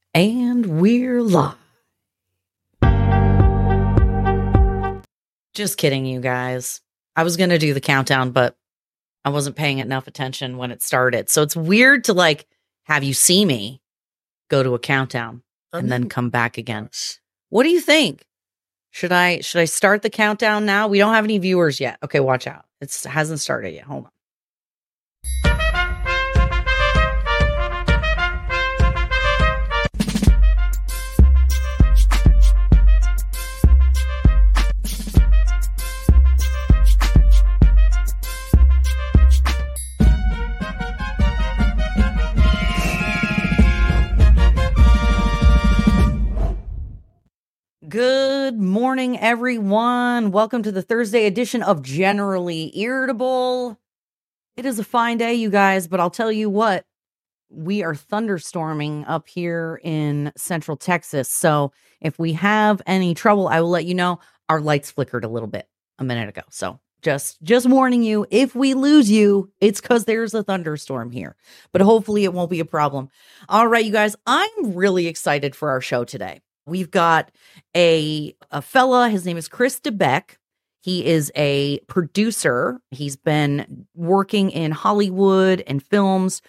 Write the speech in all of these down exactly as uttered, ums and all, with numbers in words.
And we're live. Just kidding, you guys. I was going to do the countdown, but I wasn't paying enough attention when it started. So it's weird to like have you see me go to a countdown and then come back again. What do you think? Should I should I start the countdown now? We don't have any viewers yet. Okay, watch out. It hasn't started yet. Hold on. Good morning, everyone. Welcome to the Thursday edition of Generally Irritable. It is a fine day, you guys, but I'll tell you what, we are thunderstorming up here in Central Texas. So if we have any trouble, I will let you know. Our lights flickered a little bit a minute ago. So just, just warning you, if we lose you, it's because there's a thunderstorm here. But hopefully it won't be a problem. All right, you guys, I'm really excited for our show today. We've got a, a fella, his name is Chris DeBeck. He is a producer. He's been working in Hollywood and films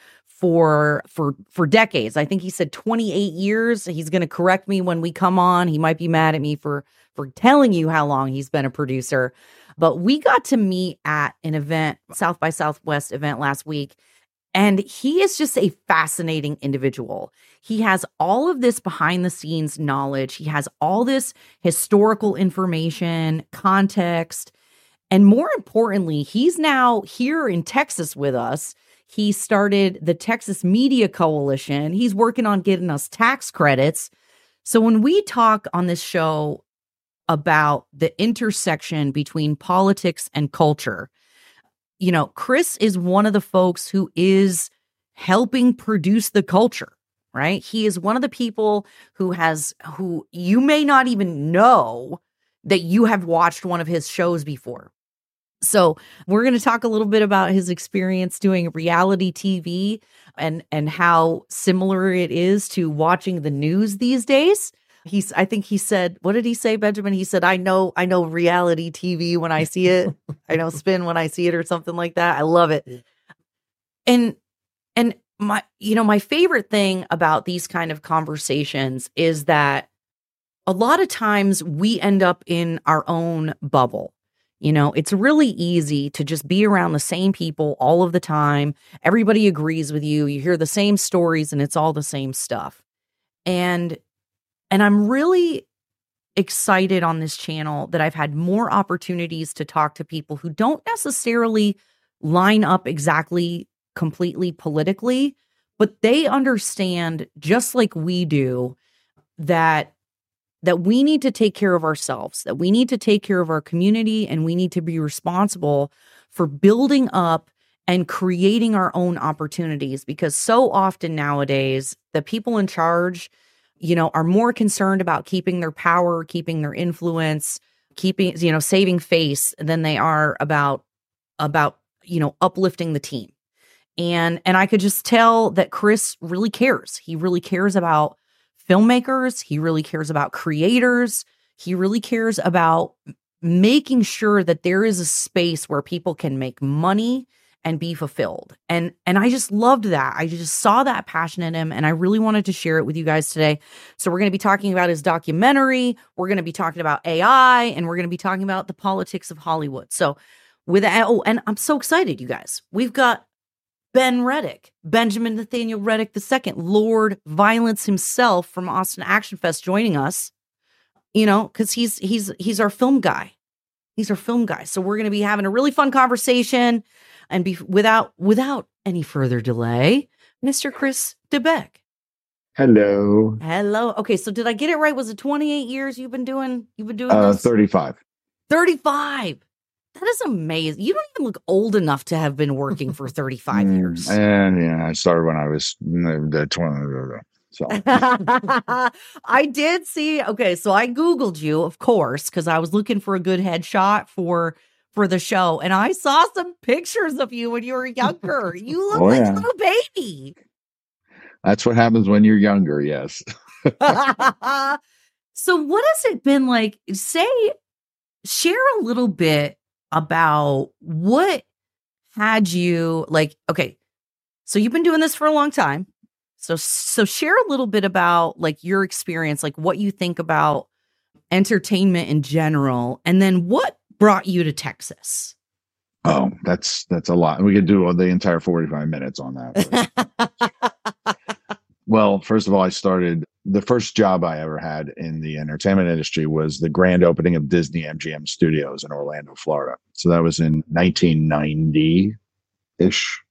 for for for decades. I think he said twenty-eight years. He's going to correct me when we come on. He might be mad at me for for telling you how long he's been a producer. But we got to meet at an event, South by Southwest event last week. And he is just a fascinating individual. He has all of this behind the scenes knowledge. He has all this historical information, context. And more importantly, he's now here in Texas with us. He started the Texas Media Coalition. He's working on getting us tax credits. So when we talk on this show about the intersection between politics and culture, you know, Chris is one of the folks who is helping produce the culture, right? He is one of the people who has, who you may not even know that you have watched one of his shows before. So we're going to talk a little bit about his experience doing reality T V and, and how similar it is to watching the news these days. He's, I think he said, what did he say, Benjamin? He said, I know, I know reality T V when I see it. I know spin when I see it or something like that. I love it. And, and my, you know, my favorite thing about these kind of conversations is that a lot of times we end up in our own bubble. You know, it's really easy to just be around the same people all of the time. Everybody agrees with you. You hear the same stories and it's all the same stuff. And And I'm really excited on this channel that I've had more opportunities to talk to people who don't necessarily line up exactly completely politically, but they understand just like we do that, that we need to take care of ourselves, that we need to take care of our community, and we need to be responsible for building up and creating our own opportunities. Because so often nowadays, the people in charge, you know, are more concerned about keeping their power, keeping their influence, keeping, you know, saving face than they are about, about, you know, uplifting the team. And, and I could just tell that Chris really cares. He really cares about filmmakers. He really cares about creators. He really cares about making sure that there is a space where people can make money and be fulfilled. And, and I just loved that. I just saw that passion in him, and I really wanted to share it with you guys today. So we're going to be talking about his documentary. We're going to be talking about A I, and we're going to be talking about the politics of Hollywood. So with that, oh, and I'm so excited, you guys. We've got Ben Reddick, Benjamin Nathaniel Reddick the Second, Lord Violence himself from Austin Action Fest, joining us, you know, because he's, he's, he's our film guy. He's our film guy. So we're going to be having a really fun conversation. And be, without without any further delay, Mister Chris DeBeck. Hello. Hello. Okay, so did I get it right? Was it twenty-eight years you've been doing you've been doing Uh, this? thirty-five. thirty-five. That is amazing. You don't even look old enough to have been working for thirty-five Mm, years. And yeah, I started when I was mm, the twenty. So I did see. Okay, so I Googled you, of course, because I was looking for a good headshot for for the show, and I saw some pictures of you when you were younger. You look Oh, like yeah. a little baby. that's what happens when you're younger. Yes. So what has it been like? Say, share a little bit about what had you like, okay, so you've been doing this for a long time. So, so share a little bit about like your experience, like what you think about entertainment in general, and then what brought you to Texas. Oh, that's that's a lot. We could do the entire forty-five minutes on that. Well, first of all, I started the first job I ever had in the entertainment industry was the grand opening of Disney M G M Studios in Orlando, Florida. So that was in nineteen ninety ish.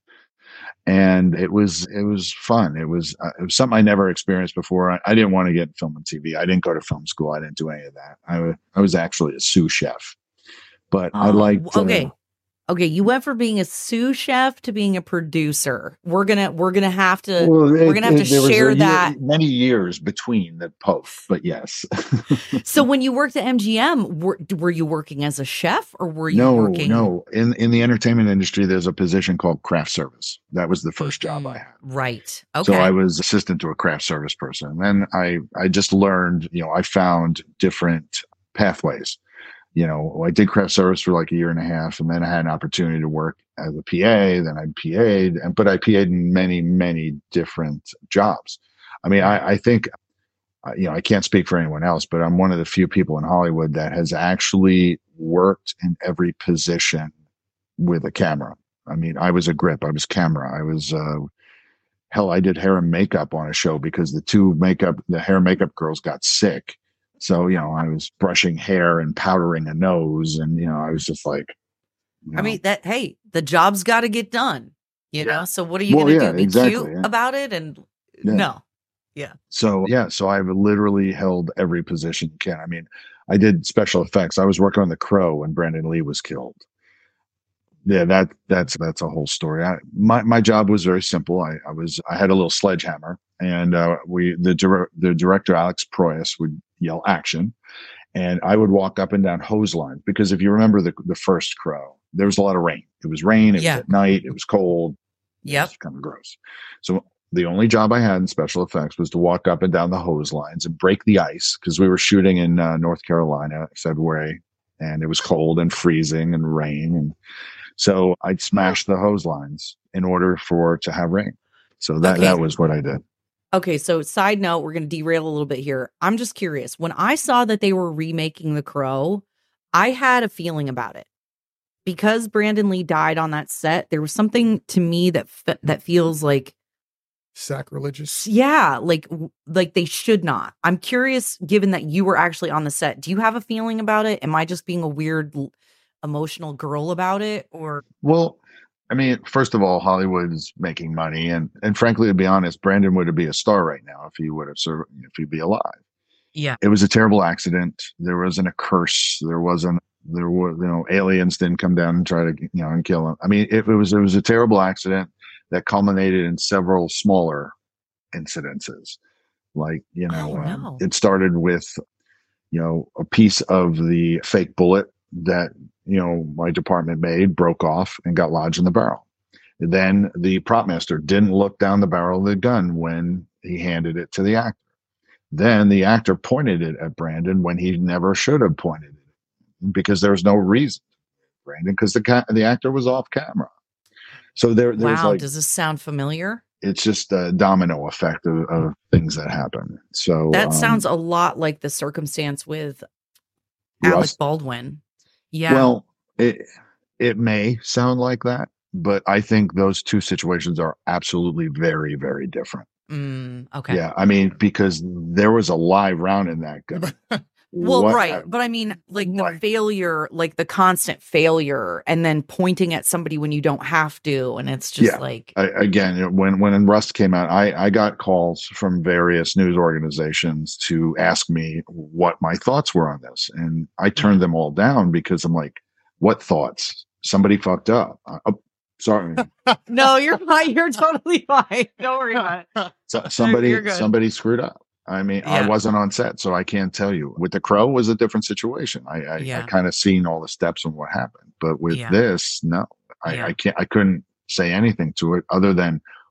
And it was it was fun. It was uh, it was something I never experienced before. I, I didn't want to get film and T V. I didn't go to film school. I didn't do any of that. I, w- I was actually a sous chef, but I Oh, liked. okay. Uh, Okay, you went from being a sous chef to being a producer. We're gonna we're gonna have to well, it, we're gonna have it, to there was share a year- that. many years between the post, but yes. So when you worked at M G M, were, were you working as a chef or were you no, working? no. In in the entertainment industry, there's a position called craft service. That was the first job I had. Right. Okay. So I was assistant to a craft service person. And then I, I just learned, you know, I found different pathways. You know, I did craft service for like a year and a half, and then I had an opportunity to work as a P A. Then I P A'd, and but I P A'd in many, many different jobs. I mean, I, I think, uh, you know, I can't speak for anyone else, but I'm one of the few people in Hollywood that has actually worked in every position with a camera. I mean, I was a grip, I was camera, I was. Uh, Hell, I did hair and makeup on a show because the two makeup, the hair and makeup girls got sick. So, you know, I was brushing hair and powdering a nose. And, you know, I was just like, you know. I mean, that, hey, the job's got to get done, you Yeah. know? So what are you Well, going to yeah, do? Be exactly, cute yeah. about it? And Yeah. no. Yeah. So, yeah. So I've literally held every position you can. I mean, I did special effects. I was working on The Crow when Brandon Lee was killed. Yeah, that that's that's a whole story. I, my my job was very simple. I, I was I had a little sledgehammer, and uh, we the dir- the director Alex Proyas would yell action, and I would walk up and down hose lines because if you remember the the first Crow, there was a lot of rain. It was rain. It Yeah. was at night. It was cold. It Yep. was kind of gross. So the only job I had in special effects was to walk up and down the hose lines and break the ice because we were shooting in uh, North Carolina, February, and it was cold and freezing and rain and. So I'd smash the hose lines in order for to have rain. So that, Okay. that was what I did. Okay, so side note, we're going to derail a little bit here. I'm just curious. When I saw that they were remaking The Crow, I had a feeling about it. Because Brandon Lee died on that set, there was something to me that fe- that feels like sacrilegious. yeah, like like they should not. I'm curious, given that you were actually on the set, do you have a feeling about it? Am I just being a weird emotional girl about it, or well, I mean, first of all, Hollywood is making money, and and frankly, to be honest, Brandon would be a star right now if he would have served, if he'd be alive. Yeah, it was a terrible accident. There wasn't a curse. There wasn't. There were you know aliens didn't come down and try to you know and kill him. I mean, it, it was it was a terrible accident that culminated in several smaller incidences. Like you know, Oh, no. um, it started with you know a piece of the fake bullet that you know my department made broke off and got lodged in the barrel. Then the prop master didn't look down the barrel of the gun when he handed it to the actor. Then the actor pointed it at Brandon when he never should have pointed it because there was no reason, Brandon, because the ca- the actor was off camera. So there, there's wow, like does this sound familiar? it's just a domino effect of, of things that happen. So That um, sounds a lot like the circumstance with Russ- Alec Baldwin. Yeah. Well, it it may sound like that, but I think those two situations are absolutely very, very different. Mm, okay. Yeah, I mean, because there was a live round in that gun. Well, What- right. But I mean, like the Right. failure, like the constant failure, and then pointing at somebody when you don't have to. And it's just Yeah. like, I, again, when when Rust came out, I, I got calls from various news organizations to ask me what my thoughts were on this, and I turned them all down because I'm like, "What thoughts? Somebody fucked up." Uh, oh, sorry, no, you're fine. You're totally fine. Don't worry about it. so, somebody You're good. somebody screwed up. I mean, I Yeah. wasn't on set, so I can't tell you. With The Crow was a different situation. I I, Yeah. I kind of seen all the steps and what happened, but with Yeah. this, no, I, Yeah. I can't. I couldn't say anything to it other than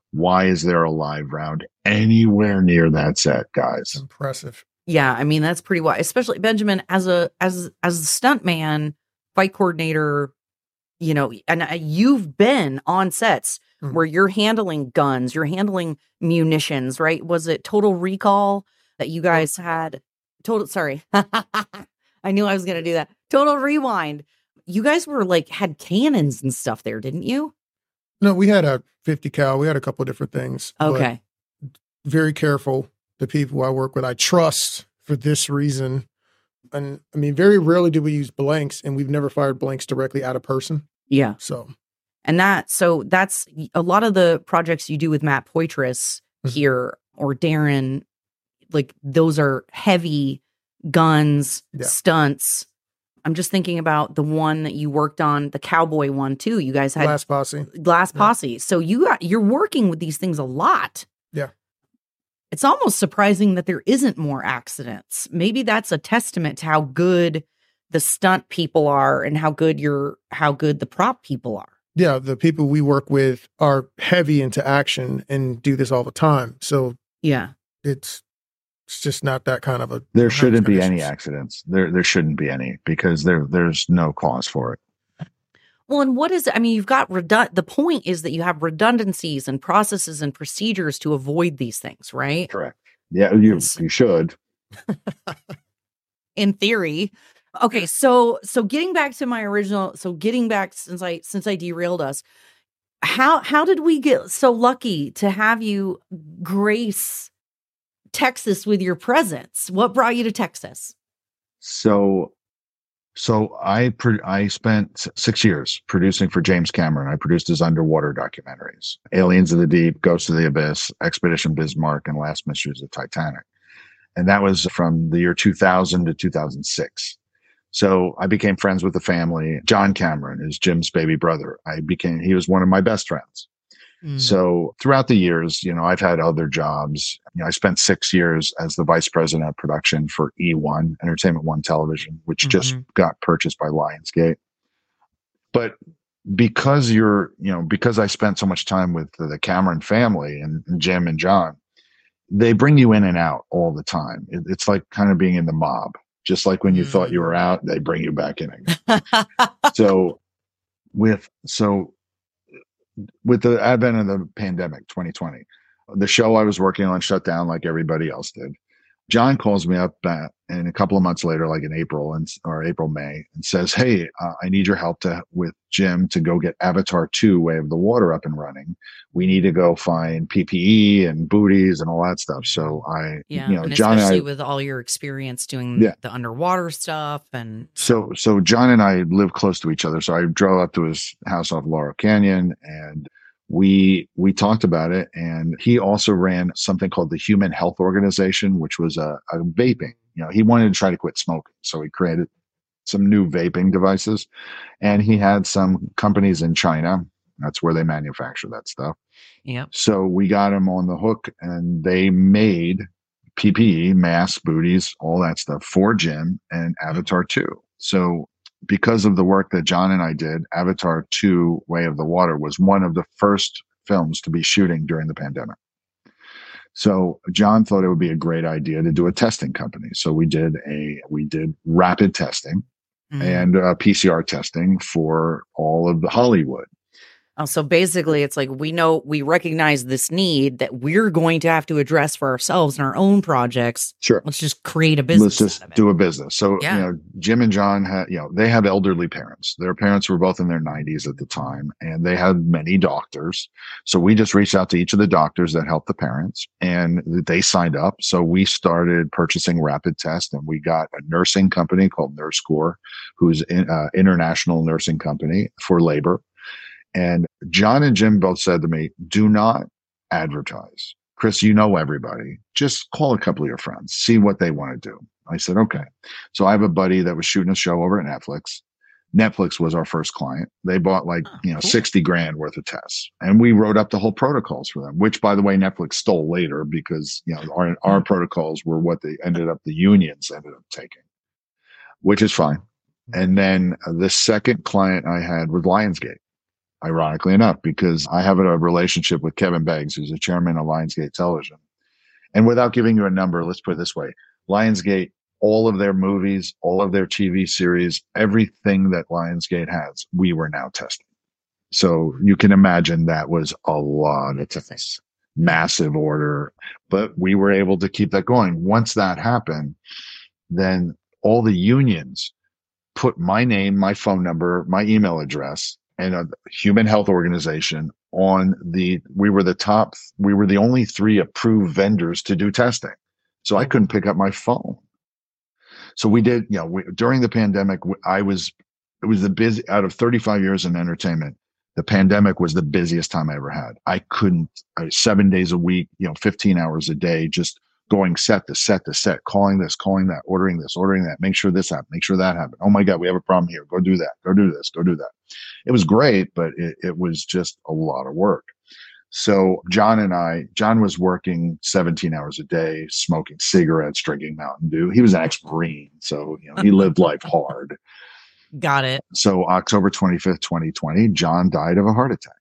Why is there a live round anywhere near that set, It's guys? impressive. Yeah, I mean that's pretty wild. Especially Benjamin as a as as a stunt man, fight coordinator, you know, and uh, you've been on sets Mhm. where you're handling guns, you're handling munitions, right? Was it Total Recall that you guys had? Total, sorry, I knew I was gonna do that. Total Rewind. You guys were like had cannons and stuff there, didn't you? No, we had a fifty cal. We had a couple of different things. but Okay. Very careful. The people I work with, I trust for this reason. And I mean, very rarely do we use blanks, and we've never fired blanks directly at a person. Yeah. So And that, so that's a lot of the projects you do with Matt Poitras Mhm. here or Darren, like those are heavy guns, Yeah. stunts. I'm just thinking about the one that you worked on, the cowboy one too. You guys had Glass Posse. Glass Yeah. Posse. So you got, you're working with these things a lot. Yeah. It's almost surprising that there isn't more accidents. Maybe that's a testament to how good the stunt people are and how good your how good the prop people are. Yeah, the people we work with are heavy into action and do this all the time. So Yeah. it's it's just not that kind of a. There have shouldn't be any issues. accidents. There there shouldn't be any because there there's no cause for it. Well, and what is it? I mean, you've got redund. The point is that you have redundancies and processes and procedures to avoid these things, right? Correct. Yeah, you It's- you should. In theory. Okay, so so getting back to my original, so getting back since I since I derailed us, how how did we get so lucky to have you grace Texas with your presence? What brought you to Texas? So so I pro- I spent six years producing for James Cameron. I produced his underwater documentaries: Aliens of the Deep, Ghosts of the Abyss, Expedition Bismarck, and Last Mysteries of Titanic. And that was from the year two thousand to two thousand six. So I became friends with the family. John Cameron is Jim's baby brother. I became, he was one of my best friends. So throughout the years, you know, I've had other jobs. You know, I spent six years as the vice president of production for E one, Entertainment One Television, which just Mhm. got purchased by Lionsgate. But because you're, you know, because I spent so much time with the, the Cameron family and, and Jim and John, they bring you in and out all the time. It, it's like kind of being in the mob. Just like when you thought you were out, they bring you back in again. So with so with the advent of the pandemic, twenty twenty, the show I was working on shut down like everybody else did. John calls me up uh, and a couple of months later, like in April and or April, May, and says, "Hey, uh, I need your help to with Jim to go get Avatar two Way of the Water up and running. We need to go find P P E and booties and all that stuff." So I, Yeah, you know, and John and especially I, with all your experience doing Yeah. the underwater stuff and so so John and I live close to each other. So I drove up to his house off Laurel Canyon and we we talked about it. And he also ran something called the Human Health Organization, which was a, a vaping. You know, he wanted to try to quit smoking. So he created some new vaping devices. And he had some companies in China. That's where they manufacture that stuff. yep. So we got him on the hook and they made P P E, masks, booties, all that stuff for Jim and Avatar two. So because of the work that John and I did, Avatar two Way of the Water was one of the first films to be shooting during the pandemic. So John thought it would be a great idea to do a testing company. So we did a we did rapid testing Mhm. and uh, P C R testing for all of the Hollywood. Oh, so basically, it's like we know we recognize this need that we're going to have to address for ourselves in our own projects. Sure. Let's just create a business. Let's just out of it. do a business. So, Yeah. you know, Jim and John had, you know, they have elderly parents. Their parents were both in their nineties at the time and they had many doctors. So we just reached out to each of the doctors that helped the parents and they signed up. So we started purchasing rapid tests and we got a nursing company called NurseCore, who's an uh, international nursing company for labor. And John and Jim both said to me, do not advertise. Chris, you know everybody. Just call a couple of your friends, see what they want to do. I said, okay. So I have a buddy that was shooting a show over at Netflix. Netflix was our first client. They bought like, Oh, you know, cool. sixty grand worth of tests. And we wrote up the whole protocols for them, which by the way, Netflix stole later because, you know, our, our protocols were what they ended up, the unions ended up taking, which is fine. And then uh, the second client I had was Lionsgate. ironically enough, because I have a relationship with Kevin Beggs, who's the chairman of Lionsgate Television. And without giving you a number, let's put it this way. Lionsgate, all of their movies, all of their T V series, everything that Lionsgate has, we were now testing. So you can imagine that was a lot of tests, massive order, but we were able to keep that going. Once that happened, then all the unions put my name, my phone number, my email address, and a human health organization on the, we were the top, we were the only three approved vendors to do testing. So I couldn't pick up my phone. So we did, you know, we, during the pandemic, I was, it was the busy, out of thirty-five years in entertainment, the pandemic was the busiest time I ever had. I couldn't, I was seven days a week, you know, fifteen hours a day, just going set to set to set, calling this, calling that, ordering this, ordering that, make sure this happened, make sure that happened. Oh my God, we have a problem here. Go do that. Go do this. Go do that. It was great, but it, it was just a lot of work. So John and I, John was working seventeen hours a day, smoking cigarettes, drinking Mountain Dew. He was an ex-Marine, so you know he lived life hard. Got it. So October twenty-fifth, twenty twenty, John died of a heart attack.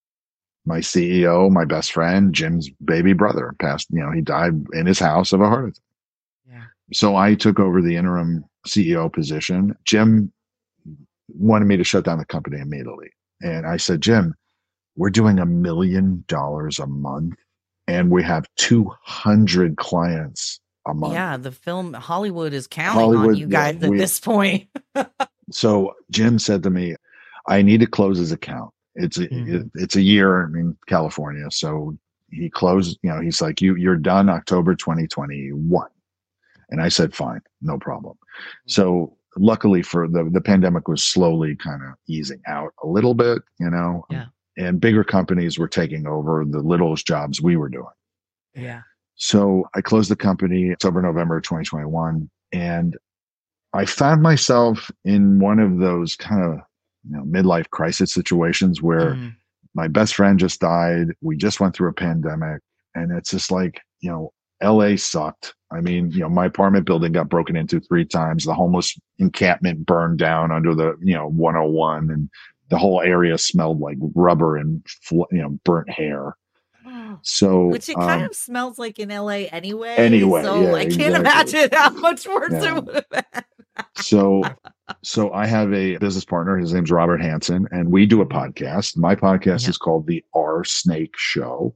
My C E O, my best friend, Jim's baby brother passed, you know, he died in his house of a heart attack. Yeah. So I took over the interim C E O position. Jim wanted me to shut down the company immediately. And I said, Jim, we're doing a million dollars a month and we have two hundred clients a month. Yeah. The film Hollywood is counting Hollywood, on you guys yeah, at we, this point. So Jim said to me, I need to close his account. It's a, mm-hmm. it, it's a year in California. So he closed, you know, he's like, you, you're done October twenty twenty-one. And I said, fine, no problem. Mm-hmm. So luckily for the, the pandemic was slowly kind of easing out a little bit, you know, yeah. and bigger companies were taking over the littlest jobs we were doing. Yeah. So I closed the company October, November, twenty twenty-one. And I found myself in one of those kind of, you know, midlife crisis situations where mm. my best friend just died. We just went through a pandemic and it's just like, you know, L A sucked. I mean, you know, my apartment building got broken into three times. The homeless encampment burned down under the, you know, one oh one, and the whole area smelled like rubber and, you know, burnt hair. So, which it kind um, of smells like in L A anyway. Anyway, so yeah, I can't exactly. imagine how much worse yeah. it would have been. so, so I have a business partner. His name's Robert Hansen, and we do a podcast. My podcast yeah. is called the R Snake Show,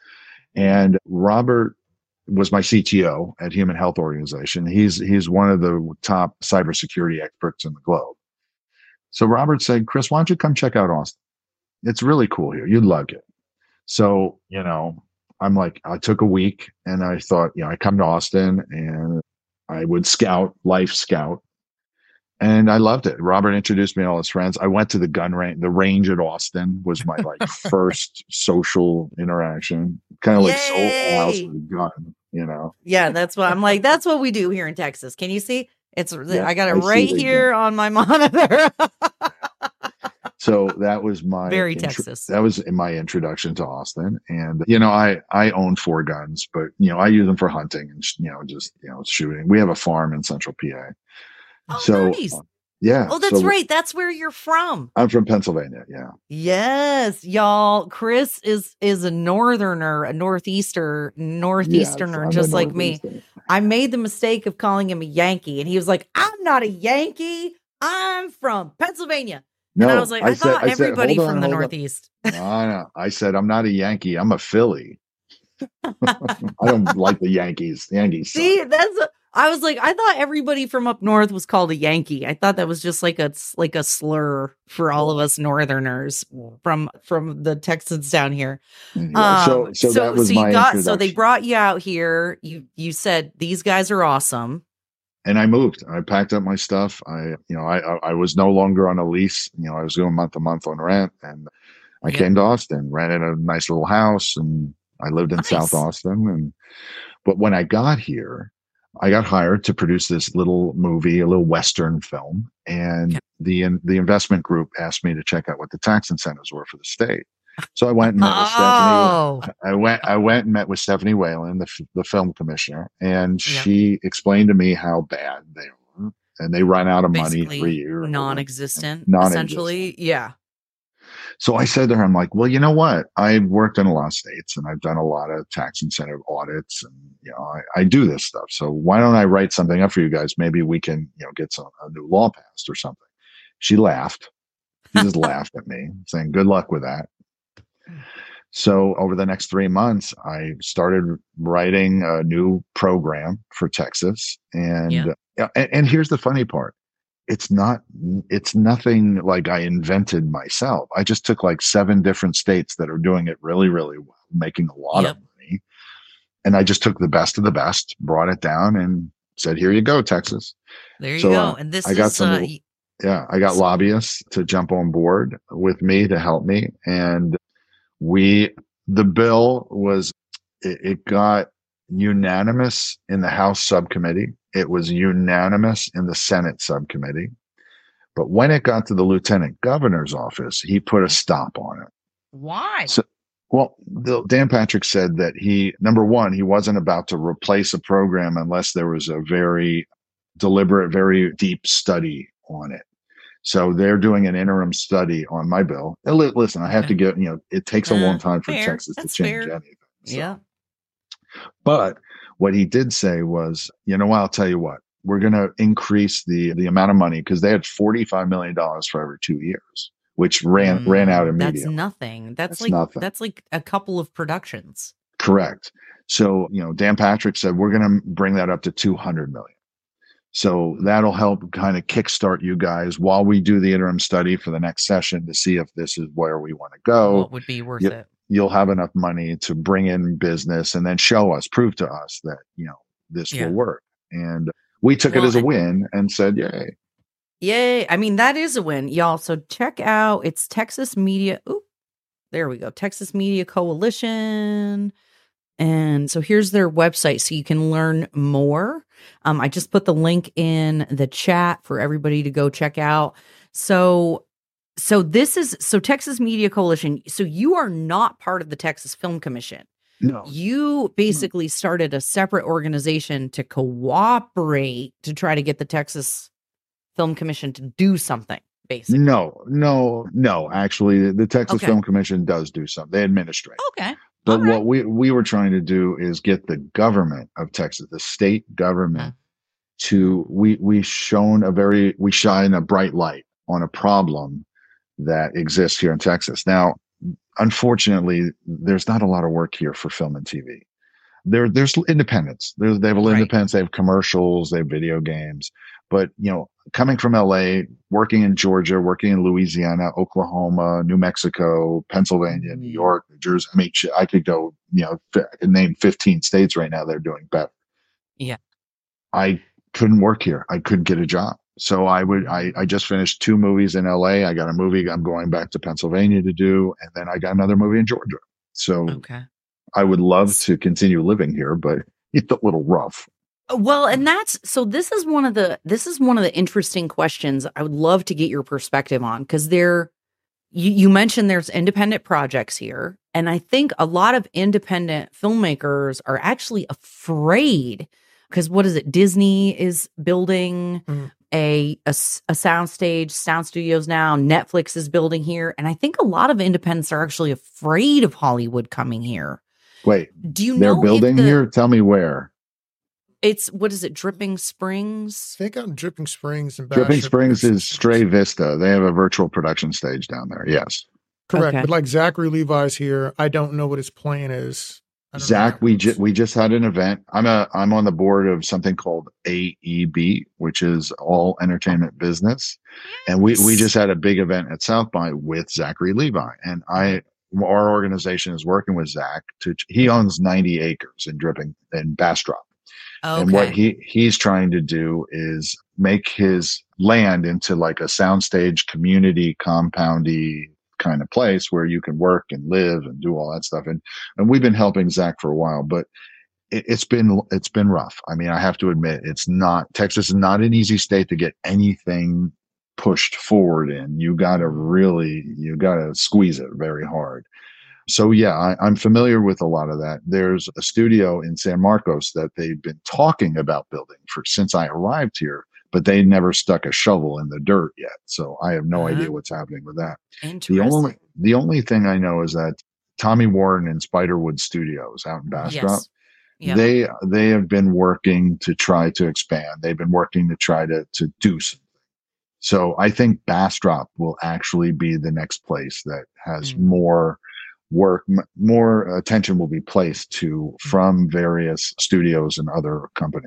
and Robert was my C T O at Human Health Organization. He's he's one of the top cybersecurity experts in the globe. So Robert said, Chris, why don't you come check out Austin? It's really cool here. You'd love it. So, you know, I'm like, I took a week and I thought, you know, I come to Austin and I would scout, life scout. And I loved it. Robert introduced me to all his friends. I went to the gun range. The range at Austin was my like first social interaction. Kind of like sold house with a gun, you know? Yeah, that's what I'm like. That's what we do here in Texas. Can you see? It's yeah, I got it I right here gun. on my monitor. So that was my very intro- Texas. That was my introduction to Austin. And, you know, I, I own four guns, but, you know, I use them for hunting and, you know, just, you know, shooting. We have a farm in Central P A. Oh, so, nice. Uh, yeah. Oh, that's so right. That's where you're from. I'm from Pennsylvania. Yeah. Yes, y'all. Chris is is a northerner, a northeaster, northeasterner, yes, just like me. I made the mistake of calling him a Yankee, and he was like, "I'm not a Yankee. I'm from Pennsylvania." No, and I was like, I, I thought said, everybody I said, from the on. Northeast. No, no. I said, I'm not a Yankee. I'm a Philly. I don't like the Yankees. The Yankees suck. See, that's. A, I was like, I thought everybody from up north was called a Yankee. I thought that was just like a like a slur for all of us Northerners from from the Texans down here. Yeah, um, so, so, so that was so my you got so they brought you out here. You you said these guys are awesome. And I moved. I packed up my stuff. I, you know, I, I was no longer on a lease. You know, I was going month to month on rent, and I yeah. came to Austin, rented a nice little house, and I lived in nice. South Austin. And but when I got here, I got hired to produce this little movie, a little Western film, and yeah. the the investment group asked me to check out what the tax incentives were for the state. So I went and met with oh. Stephanie. I went, I went and met with Stephanie Whalen, the, the film commissioner, and yeah. she explained to me how bad they were, and they run out of Basically money every year. Non-existent, non-existent, essentially. Yeah. So I said to her, I'm like, well, you know what? I've worked in a lot of states and I've done a lot of tax incentive audits and, you know, I, I do this stuff. So why don't I write something up for you guys? Maybe we can, you know, get some, a new law passed or something. She laughed. She just laughed at me saying, good luck with that. So over the next three months, I started writing a new program for Texas. And, Yeah. and, and here's the funny part. It's not, it's nothing like I invented myself. I just took like seven different states that are doing it really, really well, making a lot Yep. of money. And I just took the best of the best, brought it down and said, here you go, Texas. There you So, go. uh, And this I got is, some, uh, little- y- yeah, I got lobbyists to jump on board with me to help me. And we, the bill was, it, it got unanimous in the House subcommittee. It was unanimous in the Senate subcommittee. But when it got to the lieutenant governor's office, he put a stop on it. why? So, well, the, Dan Patrick said that he, number one, he wasn't about to replace a program unless there was a very deliberate, very deep study on it. So they're doing an interim study on my bill. And li- listen, I have Okay. to get, you know, it takes a Uh, long time for fair. Texas That's to change fair. anything. So. Yeah. But what he did say was, you know what, I'll tell you what, we're going to increase the the amount of money because they had forty-five million dollars for every two years, which ran Mm, ran out That's immediately. nothing. That's, That's like nothing. that's like a couple of productions. Correct. So, you know, Dan Patrick said, we're going to bring that up to two hundred million. So that'll help kind of kickstart you guys while we do the interim study for the next session to see if this is where we want to go. What would be worth You, it? you'll have enough money to bring in business and then show us, prove to us that, you know, this Yeah. will work. And we took Well, it as a and- win and said, yay. Yay. I mean, that is a win, y'all. So check out, it's Texas Media. Ooh, there we go. Texas Media Coalition. And so here's their website so you can learn more. Um, I just put the link in the chat for everybody to go check out. So, so this is, so Texas Media Coalition. So you are not part of the Texas Film Commission. No. You basically started a separate organization to cooperate to try to get the Texas Film Commission to do something, basically. No, no, no. Actually, the Texas Okay. Film Commission does do something. They administrate. Okay. But All right. what we, we were trying to do is get the government of Texas, the state government, to we we shown a very we shine a bright light on a problem that exists here in Texas. Now, unfortunately, there's not a lot of work here for film and T V. There, there's independents. There's, they have Right. independents. They have commercials. They have video games. But you know, coming from L A, working in Georgia, working in Louisiana, Oklahoma, New Mexico, Pennsylvania, New Mhm. York, New Jersey. I mean, sh- I could go. You know, f- I could name fifteen states right now that are doing better. Yeah. I couldn't work here. I couldn't get a job. So I would. I, I just finished two movies in L A. I got a movie I'm going back to Pennsylvania to do, and then I got another movie in Georgia. So Okay. I would love to continue living here, but it's a little rough. Well, and that's so this is one of the this is one of the interesting questions I would love to get your perspective on, because there you, you mentioned there's independent projects here, and I think a lot of independent filmmakers are actually afraid because what is it? Disney is building Mm. a, a s- a soundstage, sound studios now. Netflix is building here, and I think a lot of independents are actually afraid of Hollywood coming here. Wait, Do you they're know building if the, here? Tell me where. It's what is it? Dripping Springs. I think out in Dripping Springs and Dripping Bastrop, Springs there's is some- Stray Vista. They have a virtual production stage down there. Yes. Correct. Okay. But like Zachary Levi's here, I don't know what his plan is. I don't know Zach, how it we works. just we just had an event. I'm a I'm on the board of something called A E B, which is All Entertainment Business, and we we Yes. just had a big event at South by with Zachary Levi, and I our organization is working with Zach to he owns ninety acres in Dripping in Bastrop. And what Okay. he he's trying to do is make his land into like a soundstage community compoundy kind of place where you can work and live and do all that stuff. And and we've been helping Zach for a while, but it, it's been it's been rough. I mean, I have to admit, it's not Texas is not an easy state to get anything pushed forward in. You got to really you got to squeeze it very hard. So yeah, I, I'm familiar with a lot of that. There's a studio in San Marcos that they've been talking about building for since I arrived here, but they never stuck a shovel in the dirt yet. So I have no Uh-huh. idea what's happening with that. Interesting. The only the only thing I know is that Tommy Warren and Spiderwood Studios out in Bastrop, Yes. Yep. they they have been working to try to expand. They've been working to try to to do something. So I think Bastrop will actually be the next place that has Mm. more work, m- more attention will be placed to from various studios and other companies.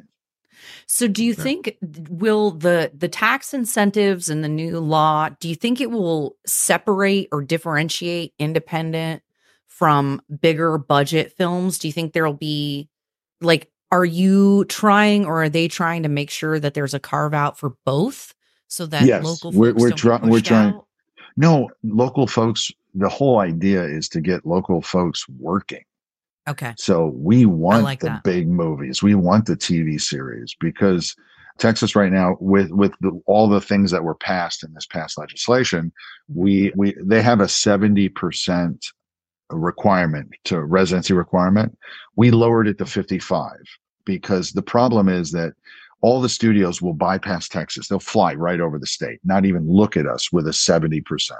So do you Okay. think will the the tax incentives and the new law, do you think it will separate or differentiate independent from bigger budget films? Do you think there'll be like, are you trying or are they trying to make sure that there's a carve out for both so that Yes, local we're- folks we're don't try- get we're pushed trying- out? No, local folks, the whole idea is to get local folks working. Okay. So we want like the that. big movies. We want the T V series because Texas right now, with with the, all the things that were passed in this past legislation, we we they have a seventy percent requirement to residency requirement. We lowered it to fifty-five because the problem is that all the studios will bypass Texas. They'll fly right over the state, not even look at us with a seventy percent.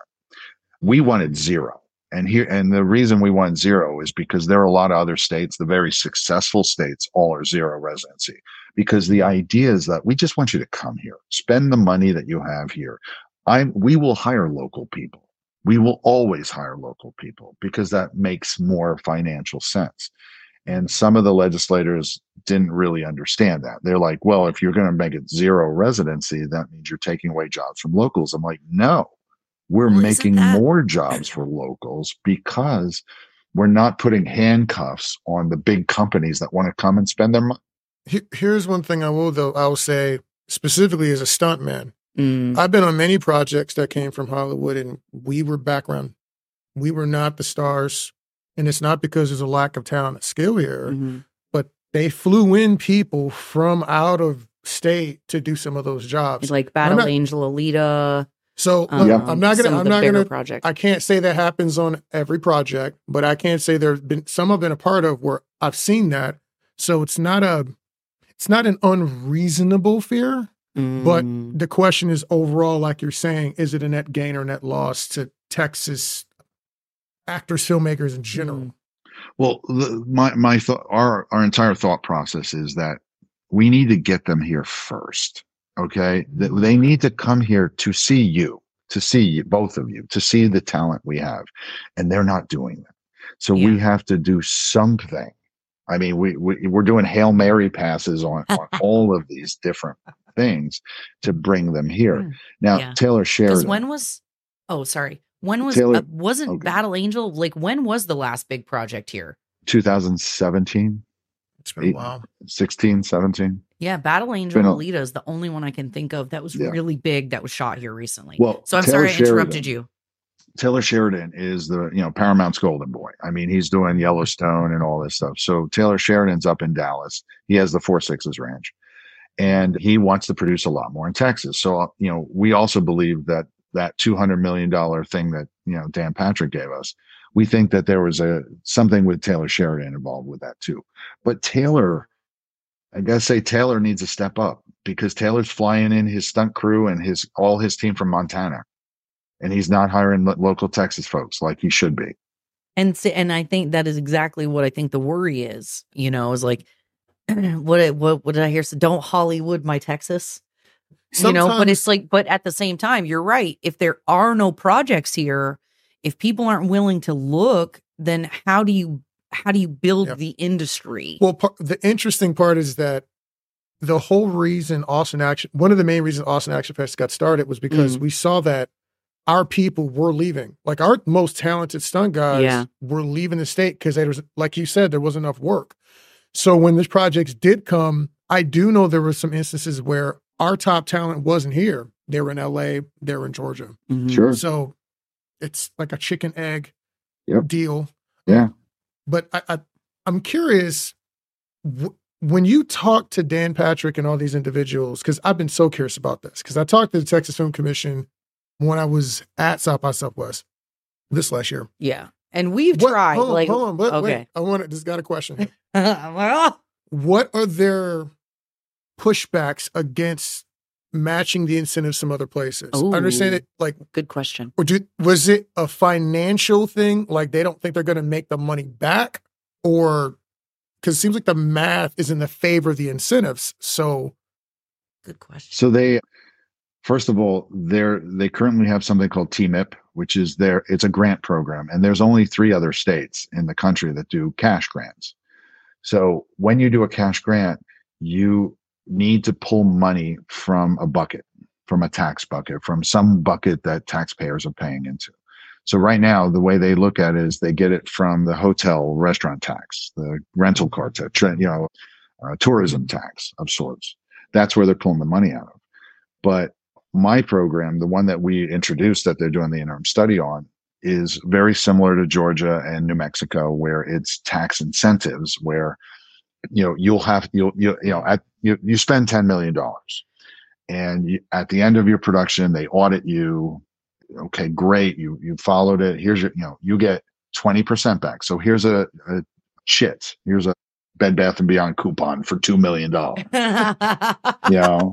We wanted zero. And here, and the reason we want zero is because there are a lot of other states, the very successful states, all are zero residency. Because the idea is that we just want you to come here, spend the money that you have here. I'm, we will hire local people. We will always hire local people because that makes more financial sense. And some of the legislators didn't really understand that. They're like, well, if you're going to make it zero residency, that means you're taking away jobs from locals. I'm like, no. We're Well, isn't making that- more jobs for locals because we're not putting handcuffs on the big companies that want to come and spend their money. He- Here's one thing I will, though, I will say specifically as a stuntman. Mm. I've been on many projects that came from Hollywood, and we were background. We were not the stars. And it's not because there's a lack of talent and skill here, Mhm. but they flew in people from out of state to do some of those jobs. Like Battle not- Angel, Alita. So Um, Yeah. I'm not some gonna. of I'm the not bigger gonna. projects. I can't say that happens on every project, but I can't say there's been some I've been a part of where I've seen that. So it's not a. It's not an unreasonable fear, but Mm. the question is overall, like you're saying, is it a net gain or net loss to Texas actors, filmmakers in general? Mm. Well, the, my my thought, our our entire thought process is that we need to get them here first. Okay, Th- they need to come here to see you, to see you, both of you, to see the talent we have, and they're not doing that. So we Yeah. have to do something. I mean, we, we we're doing Hail Mary passes on, on all of these different things to bring them here. Hmm. Now, Yeah. Taylor Because Sheridan. when was? Oh, sorry. When was? Taylor- uh, wasn't okay. Battle Angel like? When was the last big project here? twenty seventeen, It's been a Eight. while. sixteen, seventeen. Yeah, Battle Angel Been a- Alita is the only one I can think of that was Yeah. really big that was shot here recently. Well, so I'm Taylor sorry I interrupted Sheridan- you. Taylor Sheridan is the, you know, Paramount's golden boy. I mean, he's doing Yellowstone and all this stuff. So Taylor Sheridan's up in Dallas. He has the Four Sixes Ranch and he wants to produce a lot more in Texas. So, uh, you know, we also believe that that two hundred million dollars thing that, you know, Dan Patrick gave us, we think that there was a something with Taylor Sheridan involved with that too. But Taylor, I gotta say, Taylor needs to step up because Taylor's flying in his stunt crew and his all his team from Montana. And he's not hiring lo- local Texas folks like he should be. And s- and I think that is exactly what I think the worry is. You know, is like what it- what what did I hear? So don't Hollywood my Texas. You know, but Sometimes- it's like, but at the same time, you're right. If there are no projects here, if people aren't willing to look, then how do you how do you build Yep. the industry? Well, par- the interesting part is that the whole reason Austin Action, one of the main reasons Austin Action Fest got started was because Mm. we saw that our people were leaving. Like our most talented stunt guys Yeah. were leaving the state because there was, like you said, there wasn't enough work. So when these projects did come, I do know there were some instances where our top talent wasn't here. They were in L A, they were in Georgia. Mhm. Sure. So it's like a chicken egg Yep. deal. Yeah. But I, I I'm curious w- when you talk to Dan Patrick and all these individuals, because I've been so curious about this. Because I talked to the Texas Film Commission when I was at South by Southwest this last year. Yeah, and we've What- tried. hold on, like, hold on, wait, okay. wait. I want to just got a question. I'm like, oh, What are their pushbacks against matching the incentives some other places? Ooh. I understand it, like, Good question. or do, was it a financial thing? Like they don't think they're going to make the money back, or because it seems like the math is in the favor of the incentives. So, Good question. So they, first of all, they're they currently have something called T M I P, which is their it's a grant program, and there's only three other states in the country that do cash grants. So when you do a cash grant, you need to pull money from a bucket, from a tax bucket, from some bucket that taxpayers are paying into. So right now, the way they look at it is they get it from the hotel restaurant tax, the rental car tax, you know, uh, tourism tax of sorts. That's where they're pulling the money out of. But my program, the one that we introduced that they're doing the interim study on, is very similar to Georgia and New Mexico, where it's tax incentives, where, you know, you'll have, you'll, you, you know, at, you, you spend ten million dollars and you, at the end of your production, they audit you. Okay, great. You, you followed it. Here's your, you know, you get twenty percent back. So here's a, a shit. Here's a Bed Bath and Beyond coupon for two million dollars. You know,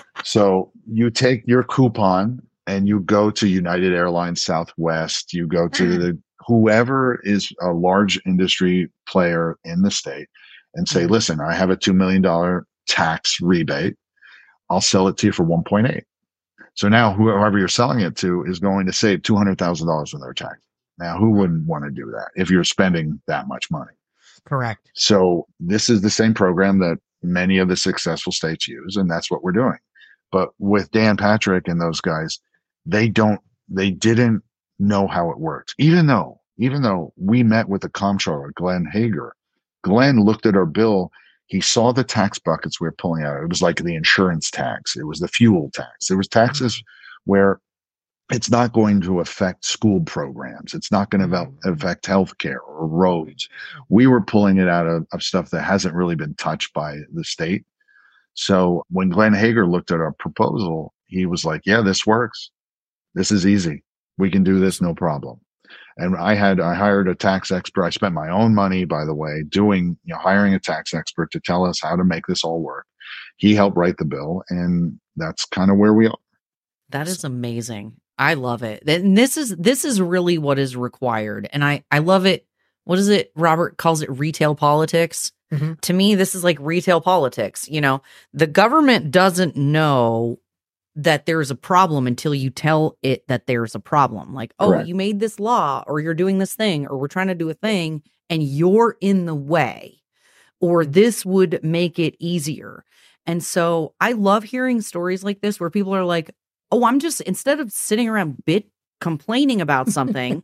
so you take your coupon and you go to United Airlines, Southwest, you go to the whoever is a large industry player in the state and say, listen, I have a two million dollars tax rebate. I'll sell it to you for one point eight. So now whoever you're selling it to is going to save two hundred thousand dollars in their tax. Now, who wouldn't want to do that if you're spending that much money? Correct. So this is the same program that many of the successful states use, and that's what we're doing. But with Dan Patrick and those guys, they don't, they didn't know how it worked. Even though, even though we met with the comptroller, Glenn Hager, Glenn looked at our bill. He saw the tax buckets we were pulling out. It was like the insurance tax. It was the fuel tax. There was taxes mm-hmm. where it's not going to affect school programs. It's not going to mm-hmm. affect healthcare or roads. We were pulling it out of, of stuff that hasn't really been touched by the state. So when Glenn Hager looked at our proposal, he was like, yeah, this works. This is easy. We can do this, no problem. And I had, I hired a tax expert. I spent my own money, by the way, doing, you know, hiring a tax expert to tell us how to make this all work. He helped write the bill, and that's kind of where we are. That is amazing. I love it. And this is, this is really what is required. And I, I love it. What is it? Robert calls it retail politics. Mm-hmm. To me, this is like retail politics. You know, the government doesn't know that there's a problem until you tell it that there's a problem. Like, oh, Correct. You made this law, or you're doing this thing, or we're trying to do a thing, and you're in the way, or this would make it easier. And so I love hearing stories like this where people are like, oh, I'm just, instead of sitting around bit complaining about something,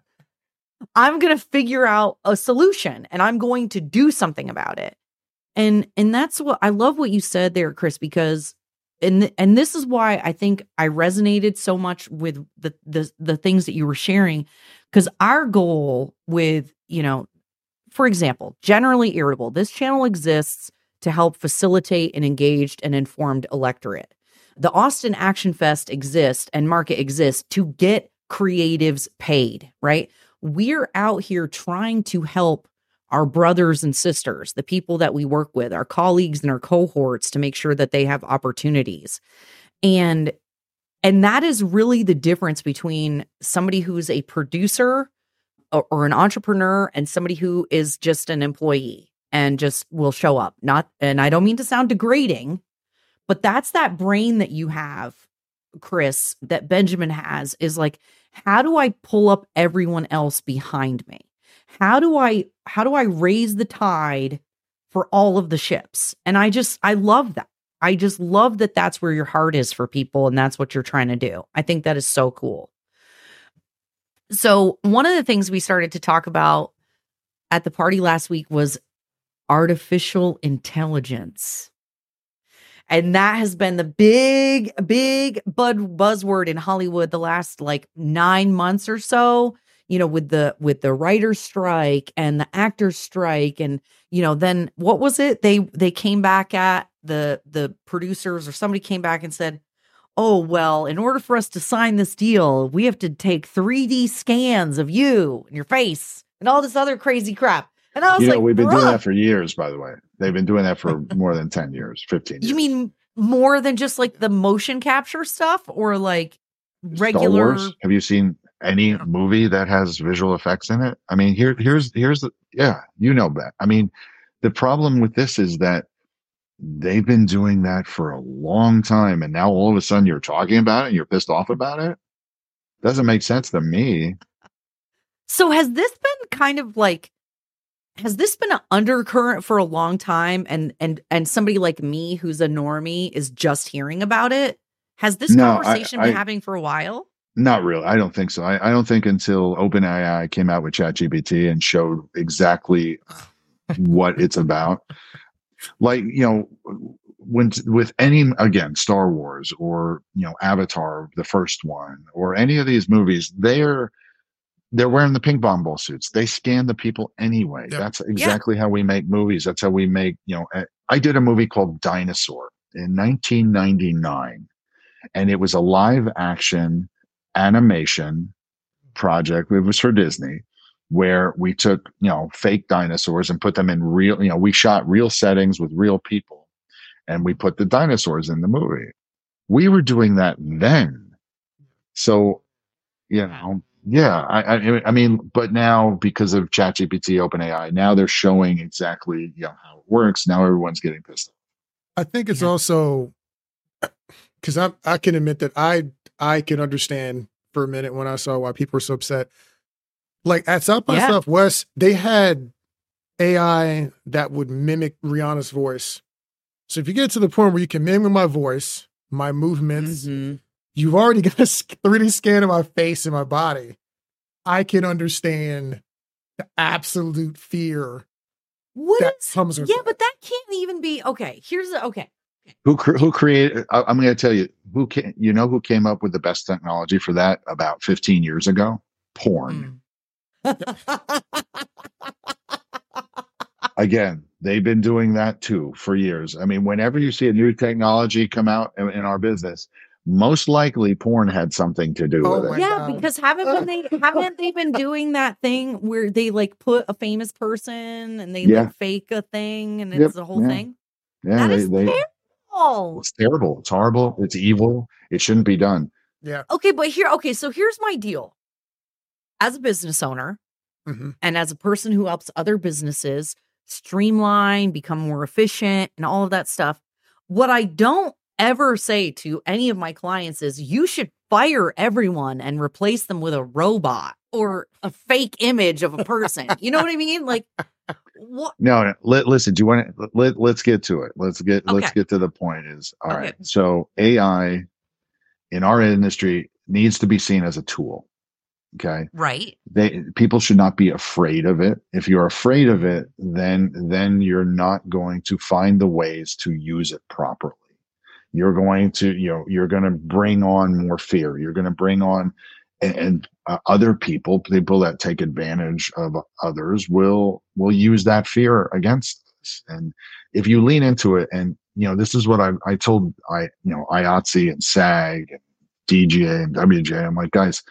I'm going to figure out a solution and I'm going to do something about it. And, and that's what I love what you said there, Chris, because And and this is why I think I resonated so much with the the the things that you were sharing, because our goal with, you know, for example, Generally Irritable, this channel exists to help facilitate an engaged and informed electorate. The Austin Action Fest exists and Market exists to get creatives paid, right? We're out here trying to help our brothers and sisters, the people that we work with, our colleagues and our cohorts, to make sure that they have opportunities. And, and that is really the difference between somebody who's a producer or, or an entrepreneur and somebody who is just an employee and just will show up. Not, and I don't mean to sound degrading, but that's that brain that you have, Chris, that Benjamin has, is like, how do I pull up everyone else behind me? How do I, how do I raise the tide for all of the ships? And I just, I love that. I just love that that's where your heart is for people. And that's what you're trying to do. I think that is so cool. So one of the things we started to talk about at the party last week was artificial intelligence. And that has been the big, big bud buzzword in Hollywood the last like nine months or so. You know, with the with the writer's strike and the actor's strike, and you know, then what was it? They they came back at the the producers, or somebody came back and said, "Oh well, in order for us to sign this deal, we have to take three D scans of you and your face and all this other crazy crap." And I was you like, know, we've been Bruh. doing that for years, by the way. They've been doing that for more than ten years, fifteen years. You mean more than just like the motion capture stuff or like regular. Star Wars. Have you seen any Yeah. movie that has visual effects in it? I mean, here, here's, here's the, yeah, you know that. I mean, the problem with this is that they've been doing that for a long time. And now all of a sudden you're talking about it and you're pissed off about it. Doesn't make sense to me. So has this been kind of like, has this been an undercurrent for a long time? And, and, and somebody like me, who's a normie, is just hearing about it. Has this No, I- conversation I- been happening for a while? Not really. I don't think so. I, I don't think until OpenAI came out with ChatGPT and showed exactly what it's about. Like, you know, when with any, again, Star Wars or, you know, Avatar, the first one, or any of these movies, they're they're wearing the ping pong ball suits. They scan the people anyway. Yep. That's exactly how we make movies. That's how we make, you know, I did a movie called Dinosaur in nineteen ninety-nine, and it was a live action animation project. It was for Disney, where we took, you know, fake dinosaurs and put them in real, you know, we shot real settings with real people and we put the dinosaurs in the movie. We were doing that then. So, you know, yeah, I, I, I mean, but now because of ChatGPT, OpenAI, now they're showing exactly, you know, how it works. Now everyone's getting pissed off. I think it's Yeah. also because I I can admit that I I can understand for a minute when I saw why people were so upset. Like at South by Yeah. Southwest, they had A I that would mimic Rihanna's voice. So if you get to the point where you can mimic my voice, my movements, Mhm. you've already got a three D scan of my face and my body. I can understand the absolute fear What that is, comes with yeah, that. but that can't even be, okay, here's the, okay. Who cre- who created? I, I'm going to tell you who can. You know who came up with the best technology for that about fifteen years ago? Porn. Mm. Again, they've been doing that too for years. I mean, whenever you see a new technology come out in, in our business, most likely porn had something to do Oh with my it. Yeah, God. because haven't been they haven't they been doing that thing where they like put a famous person and they Yeah. like fake a thing and Yep, it's the whole yeah. thing? Yeah, That they, is they terrible. it's terrible. It's horrible. It's evil. It shouldn't be done. Yeah. Okay, but here, okay, so here's my deal. As a business owner hmm and as a person who helps other businesses streamline, become more efficient, and all of that stuff, what I don't ever say to any of my clients is you should fire everyone and replace them with a robot or a fake image of a person. You know what I mean? Like, what? No, no li- listen. Do you want to let, let's get to it. Let's get let's Okay. get to the point. Is all Okay. right. So A I in our industry needs to be seen as a tool. Okay. Right. They people should not be afraid of it. If you're afraid of it, then then you're not going to find the ways to use it properly. You're going to, you know, you're going to bring on more fear. You're going to bring on, and, and uh, other people, people that take advantage of others, will will use that fear against us. And if you lean into it, and you know, this is what I I told I you know I A T S E and SAG and D G A and W J. I'm like, guys,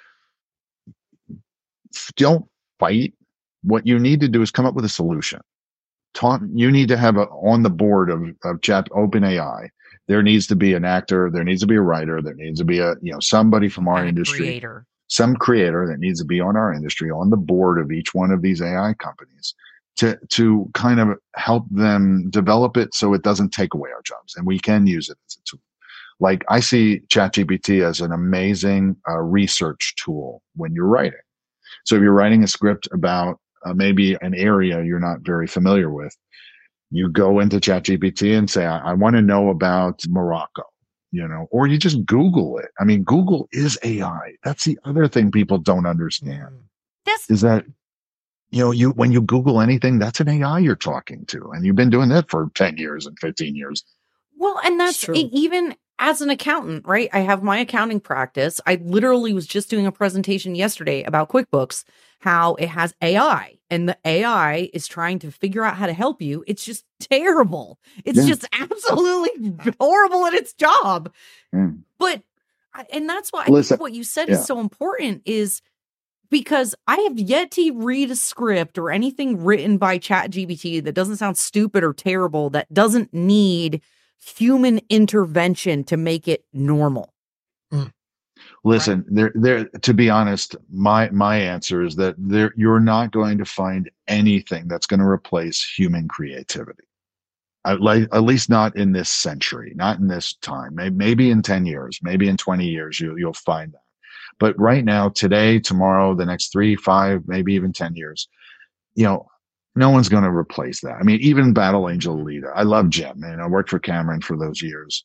don't fight. What you need to do is come up with a solution. Talk, you need to have a, on the board of, of chat OpenAI, there needs to be an actor, there needs to be a writer, there needs to be a, you know, somebody from our And a industry, creator. some creator that needs to be on our industry, on the board of each one of these A I companies to, to kind of help them develop it so it doesn't take away our jobs and we can use it as a tool. Like I see ChatGPT as an amazing uh, research tool when you're writing. So if you're writing a script about uh, maybe an area you're not very familiar with, you go into ChatGPT and say, I, I want to know about Morocco, you know, or you just Google it. I mean, Google is A I. That's the other thing people don't understand That's is that, you know, you when you Google anything, that's an A I you're talking to. And you've been doing that for ten years and fifteen years. well, and that's true. e- even as an accountant, right? I have my accounting practice. I literally was just doing a presentation yesterday about QuickBooks, how it has A I and the A I is trying to figure out how to help you. It's just terrible. It's Yeah. just absolutely horrible at its job. Mm. But, I- and that's why I Listen, think what you said yeah. is so important is because I have yet to read a script or anything written by ChatGPT that doesn't sound stupid or terrible, that doesn't need human intervention to make it normal. Mm. Listen, there, there. To be honest, my my answer is that there you're not going to find anything that's going to replace human creativity. At, like, at least not in this century, not in this time. Maybe, maybe in ten years, maybe in twenty years, you, you'll find that. But right now, today, tomorrow, the next three, five, maybe even ten years, you know, no one's going to replace that. I mean, even Battle Angel Alita. I love Jim, and I worked for Cameron for those years.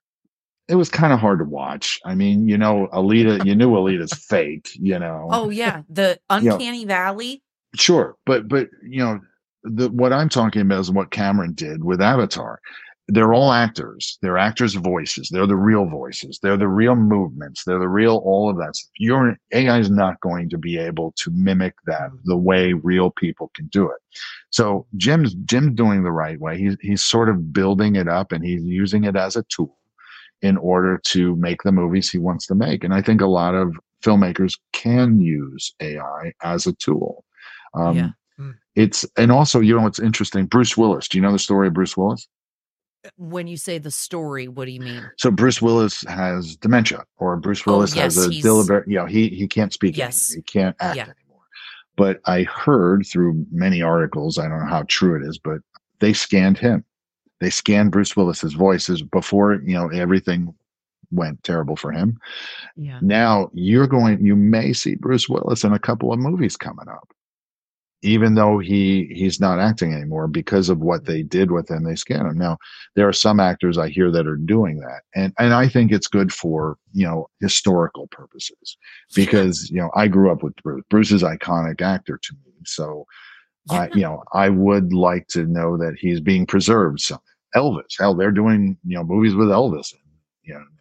It was kind of hard to watch. I mean, you know, Alita, you knew Alita's fake, you know. Oh, yeah. The Uncanny you know, Valley. Sure. But, but, you know, the, what I'm talking about is what Cameron did with Avatar. They're all actors. They're actors' voices. They're the real voices. They're the real movements. They're the real, all of that stuff. Your A I is not going to be able to mimic that the way real people can do it. So Jim's, Jim's doing the right way. He's, he's sort of building it up, and he's using it as a tool in order to make the movies he wants to make. And I think a lot of filmmakers can use A I as a tool. Um, yeah. It's, and also, you know, what's interesting, Bruce Willis. Do you know the story of Bruce Willis? When you say the story, what do you mean? So Bruce Willis has dementia, or Bruce Willis oh, yes, has a deliberate, you know, he, he can't speak yes. anymore. He can't act yeah. anymore. But I heard through many articles, I don't know how true it is, but they scanned him. They scanned Bruce Willis's voices before, you know, everything went terrible for him. Yeah. Now you're going, you may see Bruce Willis in a couple of movies coming up, even though he, he's not acting anymore because of what they did with him. They scan him. Now there are some actors I hear that are doing that. And, and I think it's good for, you know, historical purposes, because, you know, I grew up with Bruce. Bruce is an iconic actor to me. So yeah. I, you know, I would like to know that he's being preserved. So Elvis, hell, they're doing, you know, movies with Elvis, and, you know,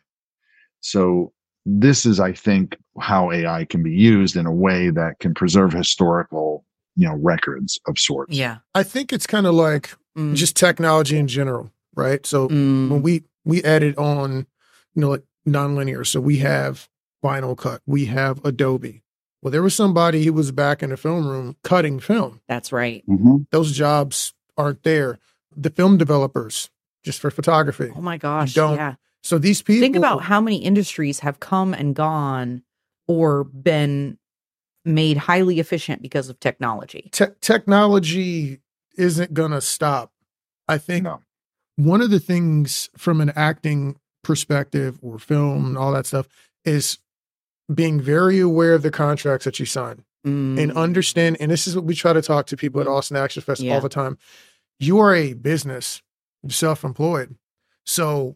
so this is, I think, how A I can be used in a way that can preserve historical, you know, records of sorts. Yeah. I think it's kind of like mm. just technology in general, right? So mm. when we, we edit on, you know, like nonlinear, so we have Final Cut, we have Adobe. Well, there was somebody who was back in the film room cutting film. That's right. Mm-hmm. Those jobs aren't there. The film developers, just for photography. Oh my gosh. Don't. Yeah. So these people. Think about how many industries have come and gone or been made highly efficient because of technology. Te- technology isn't going to stop. I think no. one of the things from an acting perspective or film and all that stuff is being very aware of the contracts that you sign mm. and understand. And this is what we try to talk to people at Austin Action Fest yeah. all the time. You are a business, you're self-employed. So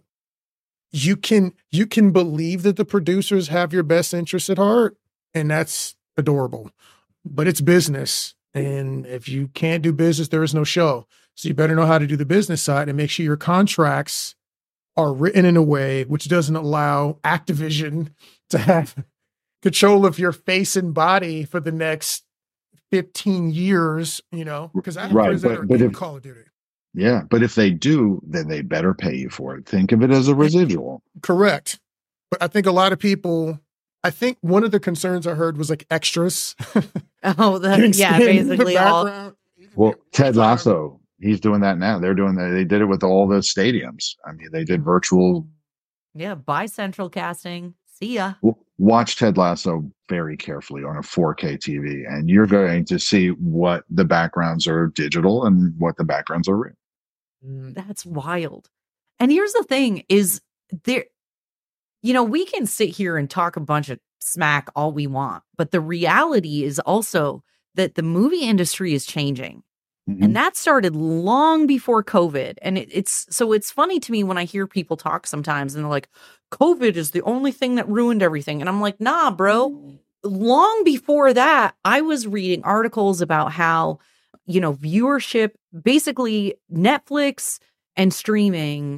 you can, you can believe that the producers have your best interests at heart, and that's adorable, but it's business. And if you can't do business, there is no show. So you better know how to do the business side and make sure your contracts are written in a way which doesn't allow Activision to have control of your face and body for the next fifteen years, you know, because I have right, friends that but, are but in if, Call of Duty. Yeah, but if they do, then they better pay you for it. Think of it as a residual. Correct. But I think a lot of people, I think one of the concerns I heard was like extras. Oh, the, yeah, basically all. Well, Ted Lasso, he's doing that now. They're doing that. They did it with all the stadiums. I mean, they did virtual. Yeah, buy central casting. See ya. Watch Ted Lasso very carefully on a four K T V, and you're going to see what the backgrounds are digital and what the backgrounds are real. That's wild. And here's the thing is there, you know, we can sit here and talk a bunch of smack all we want, but the reality is also that the movie industry is changing. Mm-hmm. And that started long before COVID. And it, it's, so it's funny to me when I hear people talk sometimes and they're like, COVID is the only thing that ruined everything. And I'm like, nah, bro, long before that, I was reading articles about how, you know, viewership, basically Netflix and streaming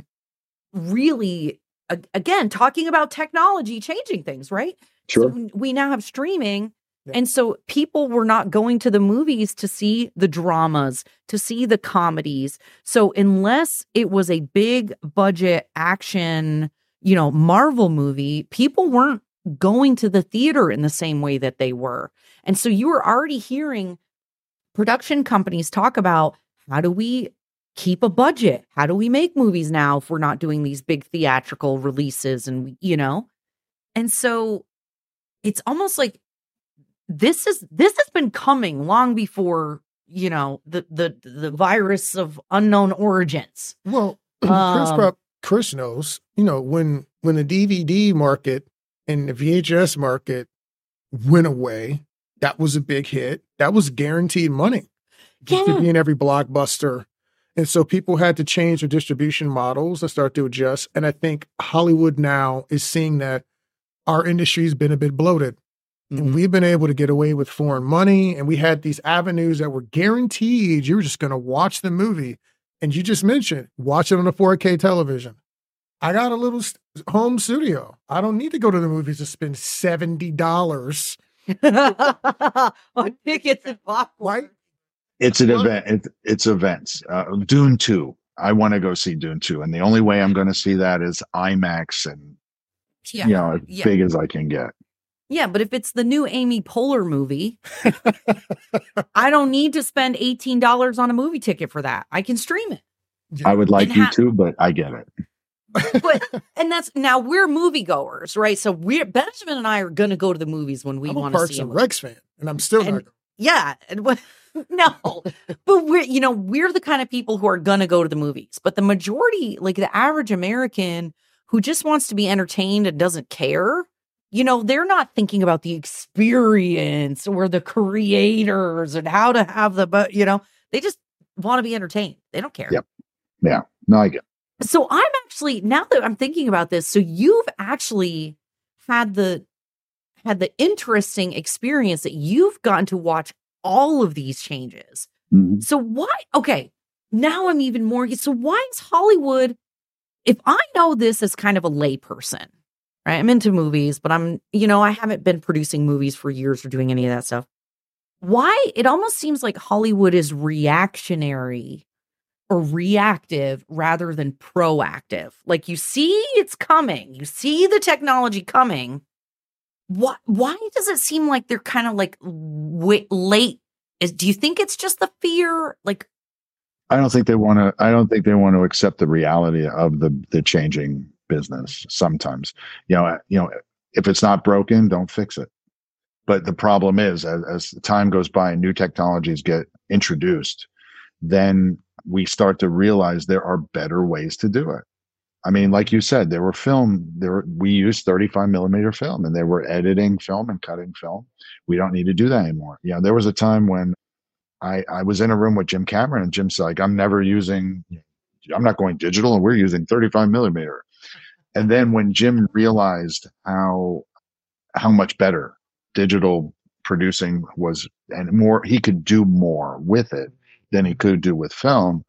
really, again, talking about technology changing things, right? Sure. So we now have streaming. Yeah. And so people were not going to the movies to see the dramas, to see the comedies. So unless it was a big budget action, you know, Marvel movie, people weren't going to the theater in the same way that they were. And so you were already hearing production companies talk about, how do we keep a budget. How do we make movies now if we're not doing these big theatrical releases? And, you know, and so it's almost like this is, this has been coming long before, you know, the, the, the virus of unknown origins. Well, Chris, Um, prob- Chris knows, you know, when, when the D V D market and the V H S market went away, that was a big hit. That was guaranteed money to Yeah. be in every blockbuster. And so people had to change their distribution models and start to adjust. And I think Hollywood now is seeing that our industry's been a bit bloated. Mhm. And we've been able to get away with foreign money. And we had these avenues that were guaranteed you were just going to watch the movie. And you just mentioned, watch it on a four K television. I got a little st- home studio. I don't need to go to the movies to spend seventy dollars. on tickets and popcorn. Right? It's an Well- event. It's, it's events. Uh, Dune two. I want to go see Dune two, and the only way I'm going to see that is IMAX and Yeah. you know as Yeah. big as I can get. Yeah, but if it's the new Amy Poehler movie, I don't need to spend eighteen dollars on a movie ticket for that. I can stream it. I would like And you ha- to, but I get it. But and that's now we're moviegoers, right? So we're Benjamin and I are gonna go to the movies when we I'm a want to Parks see and them. Recs fan, and I'm still And- not going. Yeah. And what no. But we're you know, we're the kind of people who are gonna go to the movies. But the majority, like the average American who just wants to be entertained and doesn't care, you know, they're not thinking about the experience or the creators and how to have the, but you know, they just want to be entertained. They don't care. Yep. Yeah. No, I get it. So I'm actually, now that I'm thinking about this, so you've actually had the, had the interesting experience that you've gotten to watch all of these changes. Mhm. So why, okay, now I'm even more, so why is Hollywood, if I know this as kind of a layperson, right? I'm into movies, but I'm, you know, I haven't been producing movies for years or doing any of that stuff. Why? It almost seems like Hollywood is reactionary or reactive rather than proactive. Like you see it's coming, you see the technology coming. What? Why does it seem like they're kind of like wait, late? Is do you think it's just the fear? Like, I don't think they want to. I don't think they want to accept the reality of the the changing business. Sometimes, you know, you know, if it's not broken, don't fix it. But the problem is, as, as time goes by and new technologies get introduced, then we start to realize there are better ways to do it. I mean, like you said, there were film. There were, we used thirty-five millimeter film, and they were editing film and cutting film. We don't need to do that anymore. You know, there was a time when I, I was in a room with Jim Cameron, and Jim's like, I'm never using, I'm not going digital, and we're using thirty-five millimeter. And then when Jim realized how, how much better digital producing was and more, he could do more with it than he could do with film.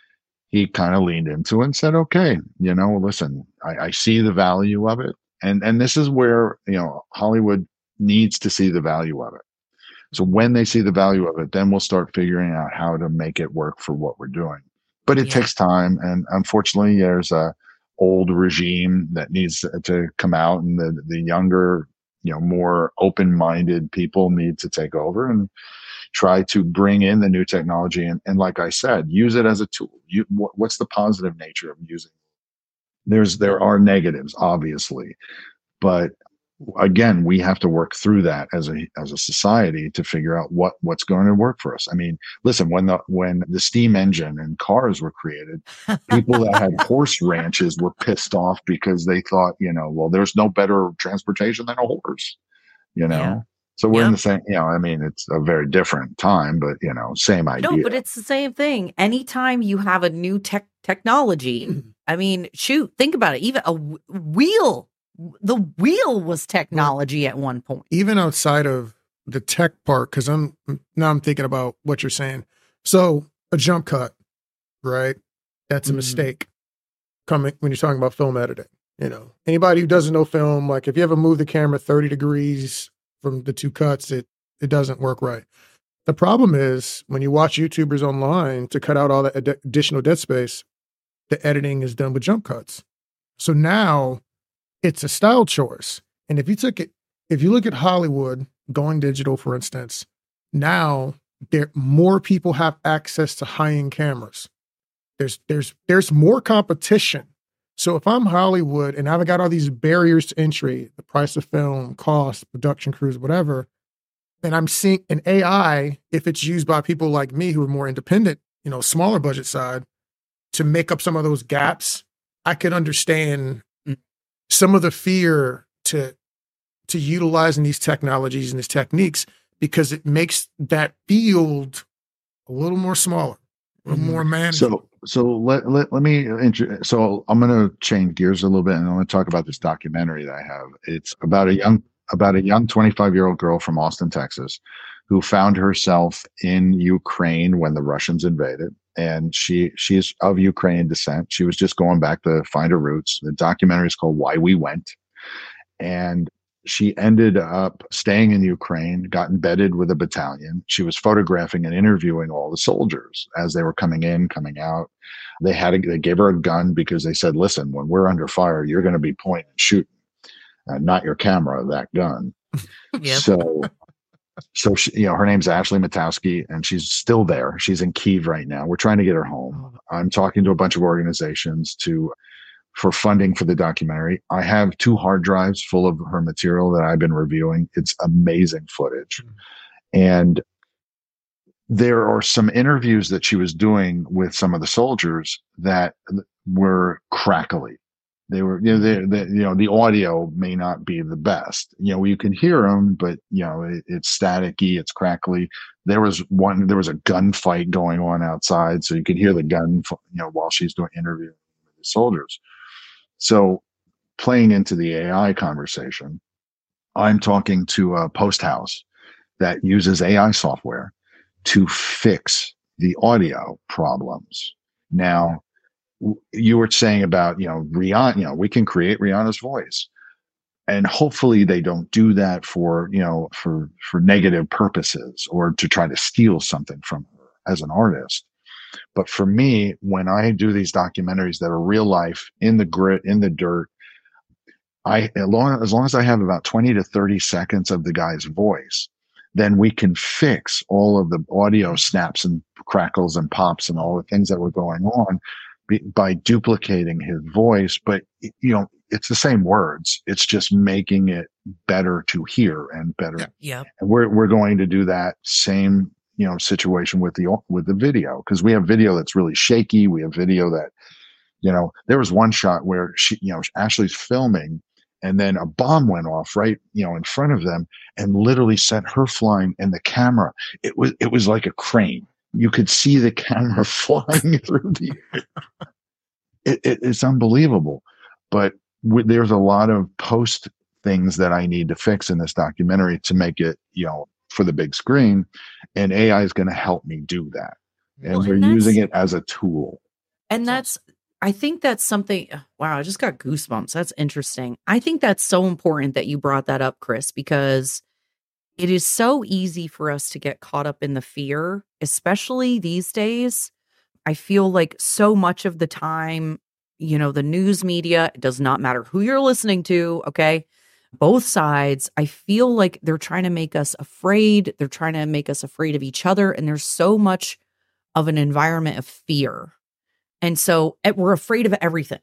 He kind of leaned into it and said, okay, you know, listen, I, I see the value of it. And, and this is where, you know, Hollywood needs to see the value of it. So when they see the value of it, then we'll start figuring out how to make it work for what we're doing. But it Yeah. takes time. And unfortunately, there's a old regime that needs to come out, and the, the younger, you know, more open-minded people need to take over and try to bring in the new technology. And, and like I said, use it as a tool. You, what, what's the positive nature of using it? There's, there are negatives, obviously, but again, we have to work through that as a as a society to figure out what what's going to work for us. I mean, listen, when the when the steam engine and cars were created, people that had horse ranches were pissed off because they thought, you know, well, there's no better transportation than a horse, you know. Yeah. So we're Yeah. in the same, you know, I mean, it's a very different time, but you know, same idea. no, but it's the same thing. Anytime you have a new tech technology, I mean, shoot, think about it. Even a w- wheel, the wheel was technology at one point. Even outside of the tech part, because I'm now I'm thinking about what you're saying. So a jump cut, right? That's a Mhm. mistake coming when you're talking about film editing. You know, anybody who doesn't know film, like if you ever move the camera thirty degrees from the two cuts, it it doesn't work right. The problem is when you watch YouTubers online to cut out all that ad- additional dead space, the editing is done with jump cuts. So now it's a style choice. And if you took it, if you look at Hollywood going digital, for instance, now there more people have access to high-end cameras. There's there's there's more competition. So if I'm Hollywood and I've got all these barriers to entry, the price of film, cost, production crews, whatever, and I'm seeing an A I, if it's used by people like me who are more independent, you know, smaller budget side, to make up some of those gaps, I could understand some of the fear to to utilizing these technologies and these techniques, because it makes that field a little more smaller, a little mm-hmm. more manageable. So, so let, let, let me, intro- so I'm going to change gears a little bit, and I'm going to talk about this documentary that I have. It's about a young, about a young twenty-five year old girl from Austin, Texas, who found herself in Ukraine when the Russians invaded. And she, she's of Ukrainian descent. She was just going back to find her roots. The documentary is called Why We Went. And she ended up staying in Ukraine, got embedded with a battalion. She was photographing and interviewing all the soldiers as they were coming in, coming out. They had a, they gave her a gun because they said, listen, when we're under fire, you're going to be pointing and shooting, uh, not your camera, that gun. Yep. So, so she, you know, her name's Ashley Matowski, and she's still there. She's in Kyiv right now. We're trying to get her home. I'm talking to a bunch of organizations to for funding for the documentary. I have two hard drives full of her material that I've been reviewing. It's amazing footage. Mm-hmm. And there are some interviews that she was doing with some of the soldiers that were crackly. They were, you know, they, they, you know, the audio may not be the best. You know, you can hear them, but you know, it, it's staticky, it's crackly. There was one, there was a gunfight going on outside, so you could hear the gun, you know, while she's doing interviewing with the soldiers. So, playing into the A I conversation, I'm talking to a post house that uses A I software to fix the audio problems. Now, you were saying about, you know, Rihanna, you know, we can create Rihanna's voice, and hopefully they don't do that for, you know, for, for negative purposes or to try to steal something from her as an artist. But for me, when I do these documentaries that are real life, in the grit, in the dirt, I, as long, as long as I have about twenty to thirty seconds of the guy's voice, then we can fix all of the audio snaps and crackles and pops and all the things that were going on by duplicating his voice. But, you know, it's the same words. It's just making it better to hear and better. Yeah. yeah. And we're, we're going to do that same, you know, situation with the, with the video, because we have video that's really shaky. We have video that, you know, there was one shot where she, you know, Ashley's filming and then a bomb went off right, you know, in front of them and literally sent her flying, and the camera, it was, it was like a crane. You could see the camera flying through the air. It, it, it's unbelievable. But w- there's a lot of post things that I need to fix in this documentary to make it, you know, for the big screen. And A I is going to help me do that. And well, we're and using it as a tool. And that's, I think that's something, wow, I just got goosebumps. That's interesting. I think that's so important that you brought that up, Chris, because it is so easy for us to get caught up in the fear, especially these days. I feel like so much of the time, you know, the news media, it does not matter who you're listening to, okay? Both sides, I feel like they're trying to make us afraid. They're trying to make us afraid of each other. And there's so much of an environment of fear. And so we're afraid of everything.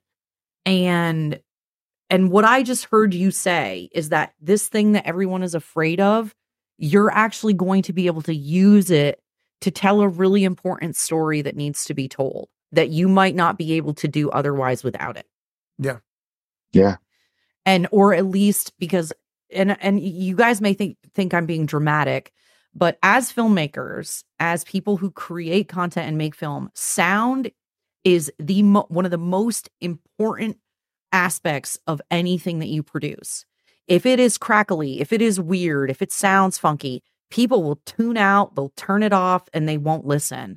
And and what I just heard you say is that this thing that everyone is afraid of, you're actually going to be able to use it to tell a really important story that needs to be told, that you might not be able to do otherwise without it. Yeah. Yeah. And, or at least because, and, and you guys may think, think I'm being dramatic, but as filmmakers, as people who create content and make film, sound is the, mo- one of the most important aspects of anything that you produce. If it is crackly, if it is weird, if it sounds funky, people will tune out, they'll turn it off, and they won't listen.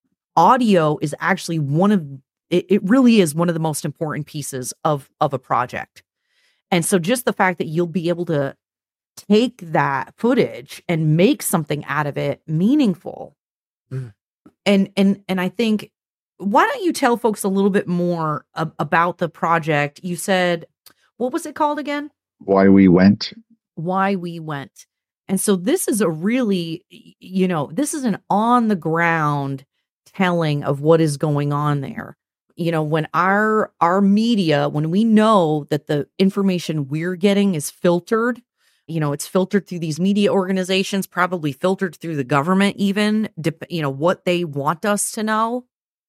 Audio is actually one of, it, it really is one of the most important pieces of, of a project. And so just the fact that you'll be able to take that footage and make something out of it meaningful. Mm. And, and, and I think, why don't you tell folks a little bit more ab- about the project? You said, what was it called again? Why We Went. Why We Went. And so this is a really, you know, this is an on the ground telling of what is going on there. You know, when our our media, when we know that the information we're getting is filtered, you know, it's filtered through these media organizations, probably filtered through the government even, dep- you know, what they want us to know.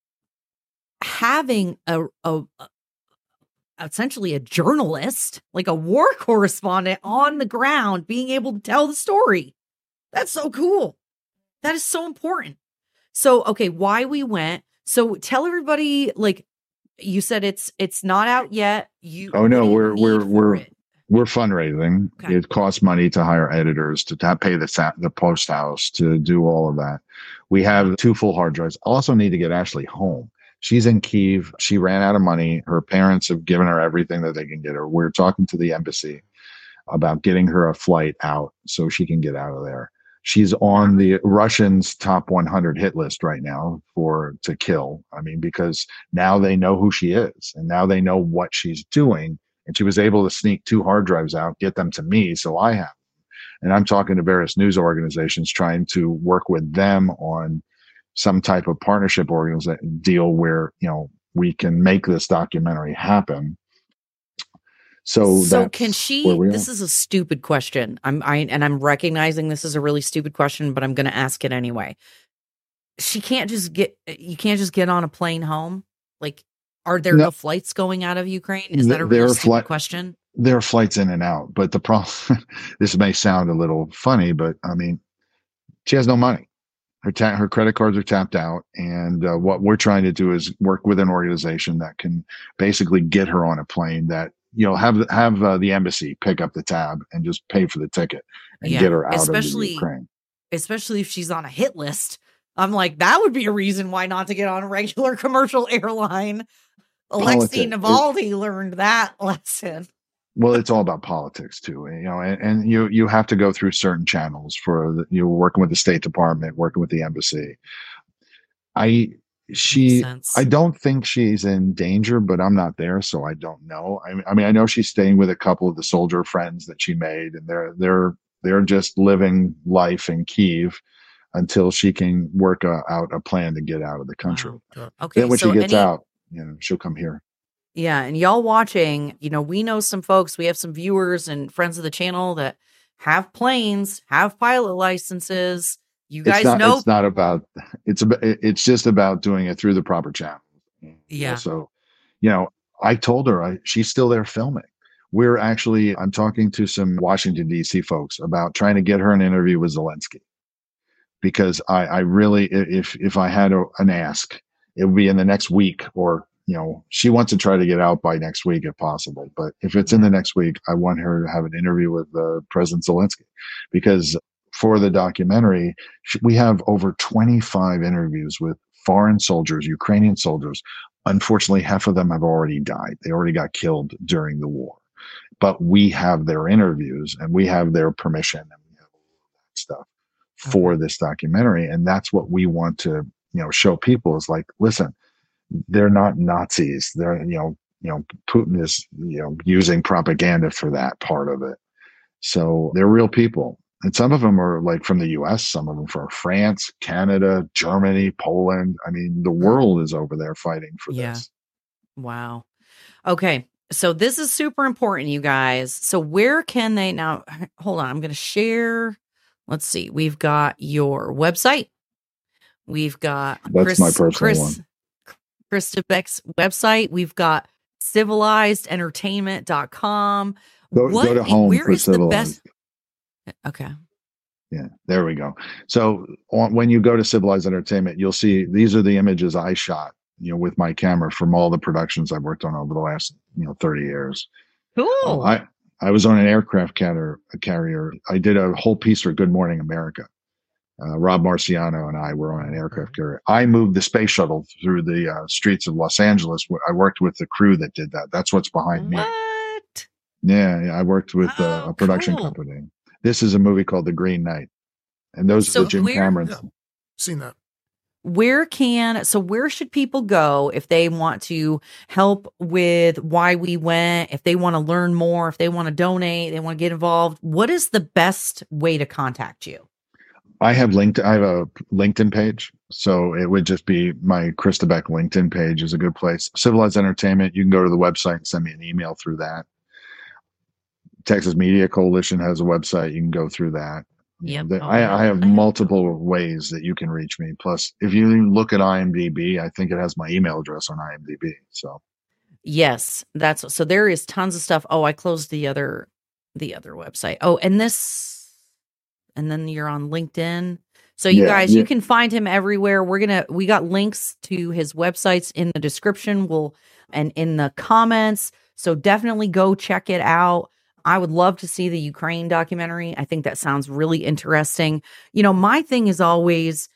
Having a, a, a essentially a journalist, like a war correspondent on the ground, being able to tell the story. That's so cool. That is so important. So, okay, why we went. So tell everybody, like you said, it's it's not out yet. You Oh no, what do you we're need we're for we're it? we're fundraising. Okay. It costs money to hire editors, to, to pay the sa- the post house, to do all of that. We have two full hard drives. I also need to get Ashley home. She's in Kyiv. She ran out of money. Her parents have given her everything that they can get her. We're talking to the embassy about getting her a flight out so she can get out of there. She's on the Russians' top one hundred hit list right now for to kill. I mean, because now they know who she is and now they know what she's doing. And she was able to sneak two hard drives out, get them to me, so I have them. And I'm talking to various news organizations trying to work with them on some type of partnership organization deal where, you know, we can make this documentary happen. So, So can that's she, where we this are. is a stupid question. I'm I and I'm recognizing this is a really stupid question, but I'm going to ask it anyway. She can't just get you can't just get on a plane home? Like, are there No, no flights going out of Ukraine? Is that a th- really there are stupid flight. question? There are flights in and out, but the problem. This may sound a little funny, but I mean, she has no money. Her ta- her credit cards are tapped out, and uh, what we're trying to do is work with an organization that can basically get her on a plane that, you know, have have uh, the embassy pick up the tab and just pay for the ticket and get Yeah, her out of the especially Ukraine. especially if she's on a hit list. I'm like, that would be a reason why not to get on a regular commercial airline. Alexei Politics. It, Navalny learned that lesson. well, it's all about politics too, you know, and, and you you have to go through certain channels for the, you're working with the State Department, working with the embassy. I Makes she sense. I don't think she's in danger, but I'm not there, so I don't know. I, I mean, I know she's staying with a couple of the soldier friends that she made, and they're they're they're just living life in Kyiv until she can work a, out a plan to get out of the country. Wow. God. Okay, Then when so she gets any out, you know, she'll come here. yeah, and y'all watching, you know, we know some folks, we have some viewers and friends of the channel that have planes, have pilot licenses. You It's guys not. know, It's not about. It's about. It's just about doing it through the proper channels. You know, yeah, so, you know, I told her I, she's still there filming. We're actually. I'm talking to some Washington D C folks about trying to get her an interview with Zelensky, because I, I really, if if I had a, an ask, it would be in the next week, or, you know, she wants to try to get out by next week if possible. But if it's in the next week, I want her to have an interview with uh, President Zelensky, because for the documentary, we have over twenty-five interviews with foreign soldiers, Ukrainian soldiers. Unfortunately, half of them have already died. They already got killed during the war. But we have their interviews and we have their permission and we have all that stuff for okay, this documentary. And that's what we want to, you know, show people is like, listen, they're not Nazis. They're, you know, you know, Putin is, you know, using propaganda for that part of it. So they're real people. And some of them are like from the U S, some of them from France, Canada, Germany, Poland. I mean, the world is over there fighting for yeah, this. wow. Okay, so this is super important, you guys. So where can they now? Hold on, I'm going to share. Let's see. We've got your website. We've got That's Chris my personal Chris one. Krista Beck's website. We've got civilized entertainment dot com. Go, What go to home where for is the civilized. best? Okay. Yeah, there we go. So on, when you go to Civilized Entertainment, you'll see these are the images I shot, you know, with my camera from all the productions I've worked on over the last, you know, thirty years. Um, Cool. I I was on an aircraft carrier. carrier. I did a whole piece for Good Morning America. Uh, Rob Marciano and I were on an aircraft carrier. I moved the space shuttle through the uh, streets of Los Angeles. I worked with the crew that did that. That's what's behind me. What? Yeah, yeah, I worked with uh, Oh, a production cool. company. This is a movie called The Green Knight, and those So are the Jim where Cameron. Yeah, seen that. where can so where should people go if they want to help with Why We Went, if they want to learn more, if they want to donate, they want to get involved? What is the best way to contact you? I have linked. I have a LinkedIn page, so it would just be my Chris DeBeck LinkedIn page is a good place. Civilized Entertainment. You can go to the website and send me an email through that. Texas Media Coalition has a website. You can go through that. You Yep. know, the- Oh, I, yeah. I have I have- multiple ways that you can reach me. Plus, if you look at IMDb, I think it has my email address on IMDb. So Yes, that's so there is tons of stuff. Oh, I closed the other the other website. Oh, and this and then you're on LinkedIn. So you Yeah, guys, yeah. you can find him everywhere. We're going to we got links to his websites in the description. We'll and in the comments. So definitely go check it out. I would love to see the Ukraine documentary. I think that sounds really interesting. You know, my thing is always,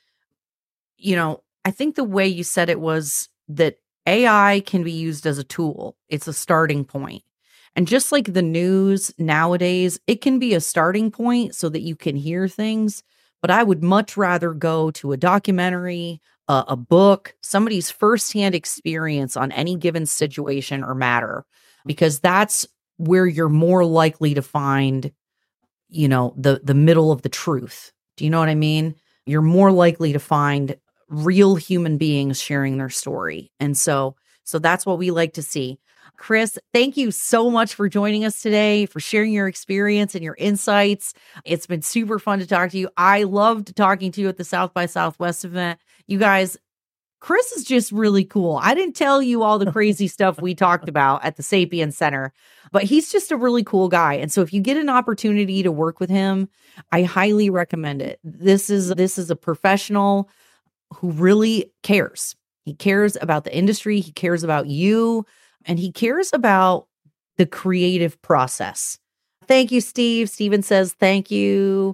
you know, I think the way you said it was that A I can be used as a tool. It's a starting point. And just like the news nowadays, it can be a starting point so that you can hear things. But I would much rather go to a documentary, a, a book, somebody's firsthand experience on any given situation or matter, because that's where you're more likely to find, you know, the the middle of the truth. Do you know what I mean? You're more likely to find real human beings sharing their story. And so so that's what we like to see. Chris, thank you so much for joining us today, for sharing your experience and your insights. It's been super fun to talk to you. I loved talking to you at the South by Southwest event. You guys, Chris is just really cool. I didn't tell you all the crazy stuff we talked about at the Sapien Center, but he's just a really cool guy. And so if you get an opportunity to work with him, I highly recommend it. This is this is a professional who really cares. He cares about the industry, he cares about you, and he cares about the creative process. Thank you, Steve. Steven says thank you.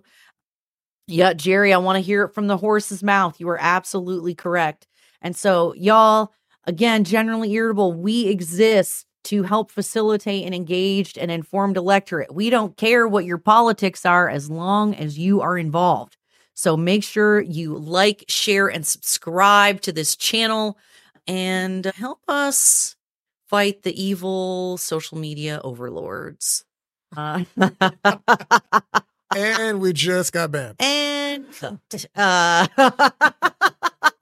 Yeah, Jerry, I want to hear it from the horse's mouth. You are absolutely correct. And so, y'all, again, Generally Irritable, we exist to help facilitate an engaged and informed electorate. We don't care what your politics are as long as you are involved. So make sure you like, share, and subscribe to this channel and help us fight the evil social media overlords. Uh, And we just got banned. and uh,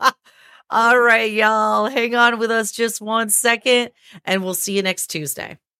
all right, y'all, hang on with us just one second, and we'll see you next Tuesday.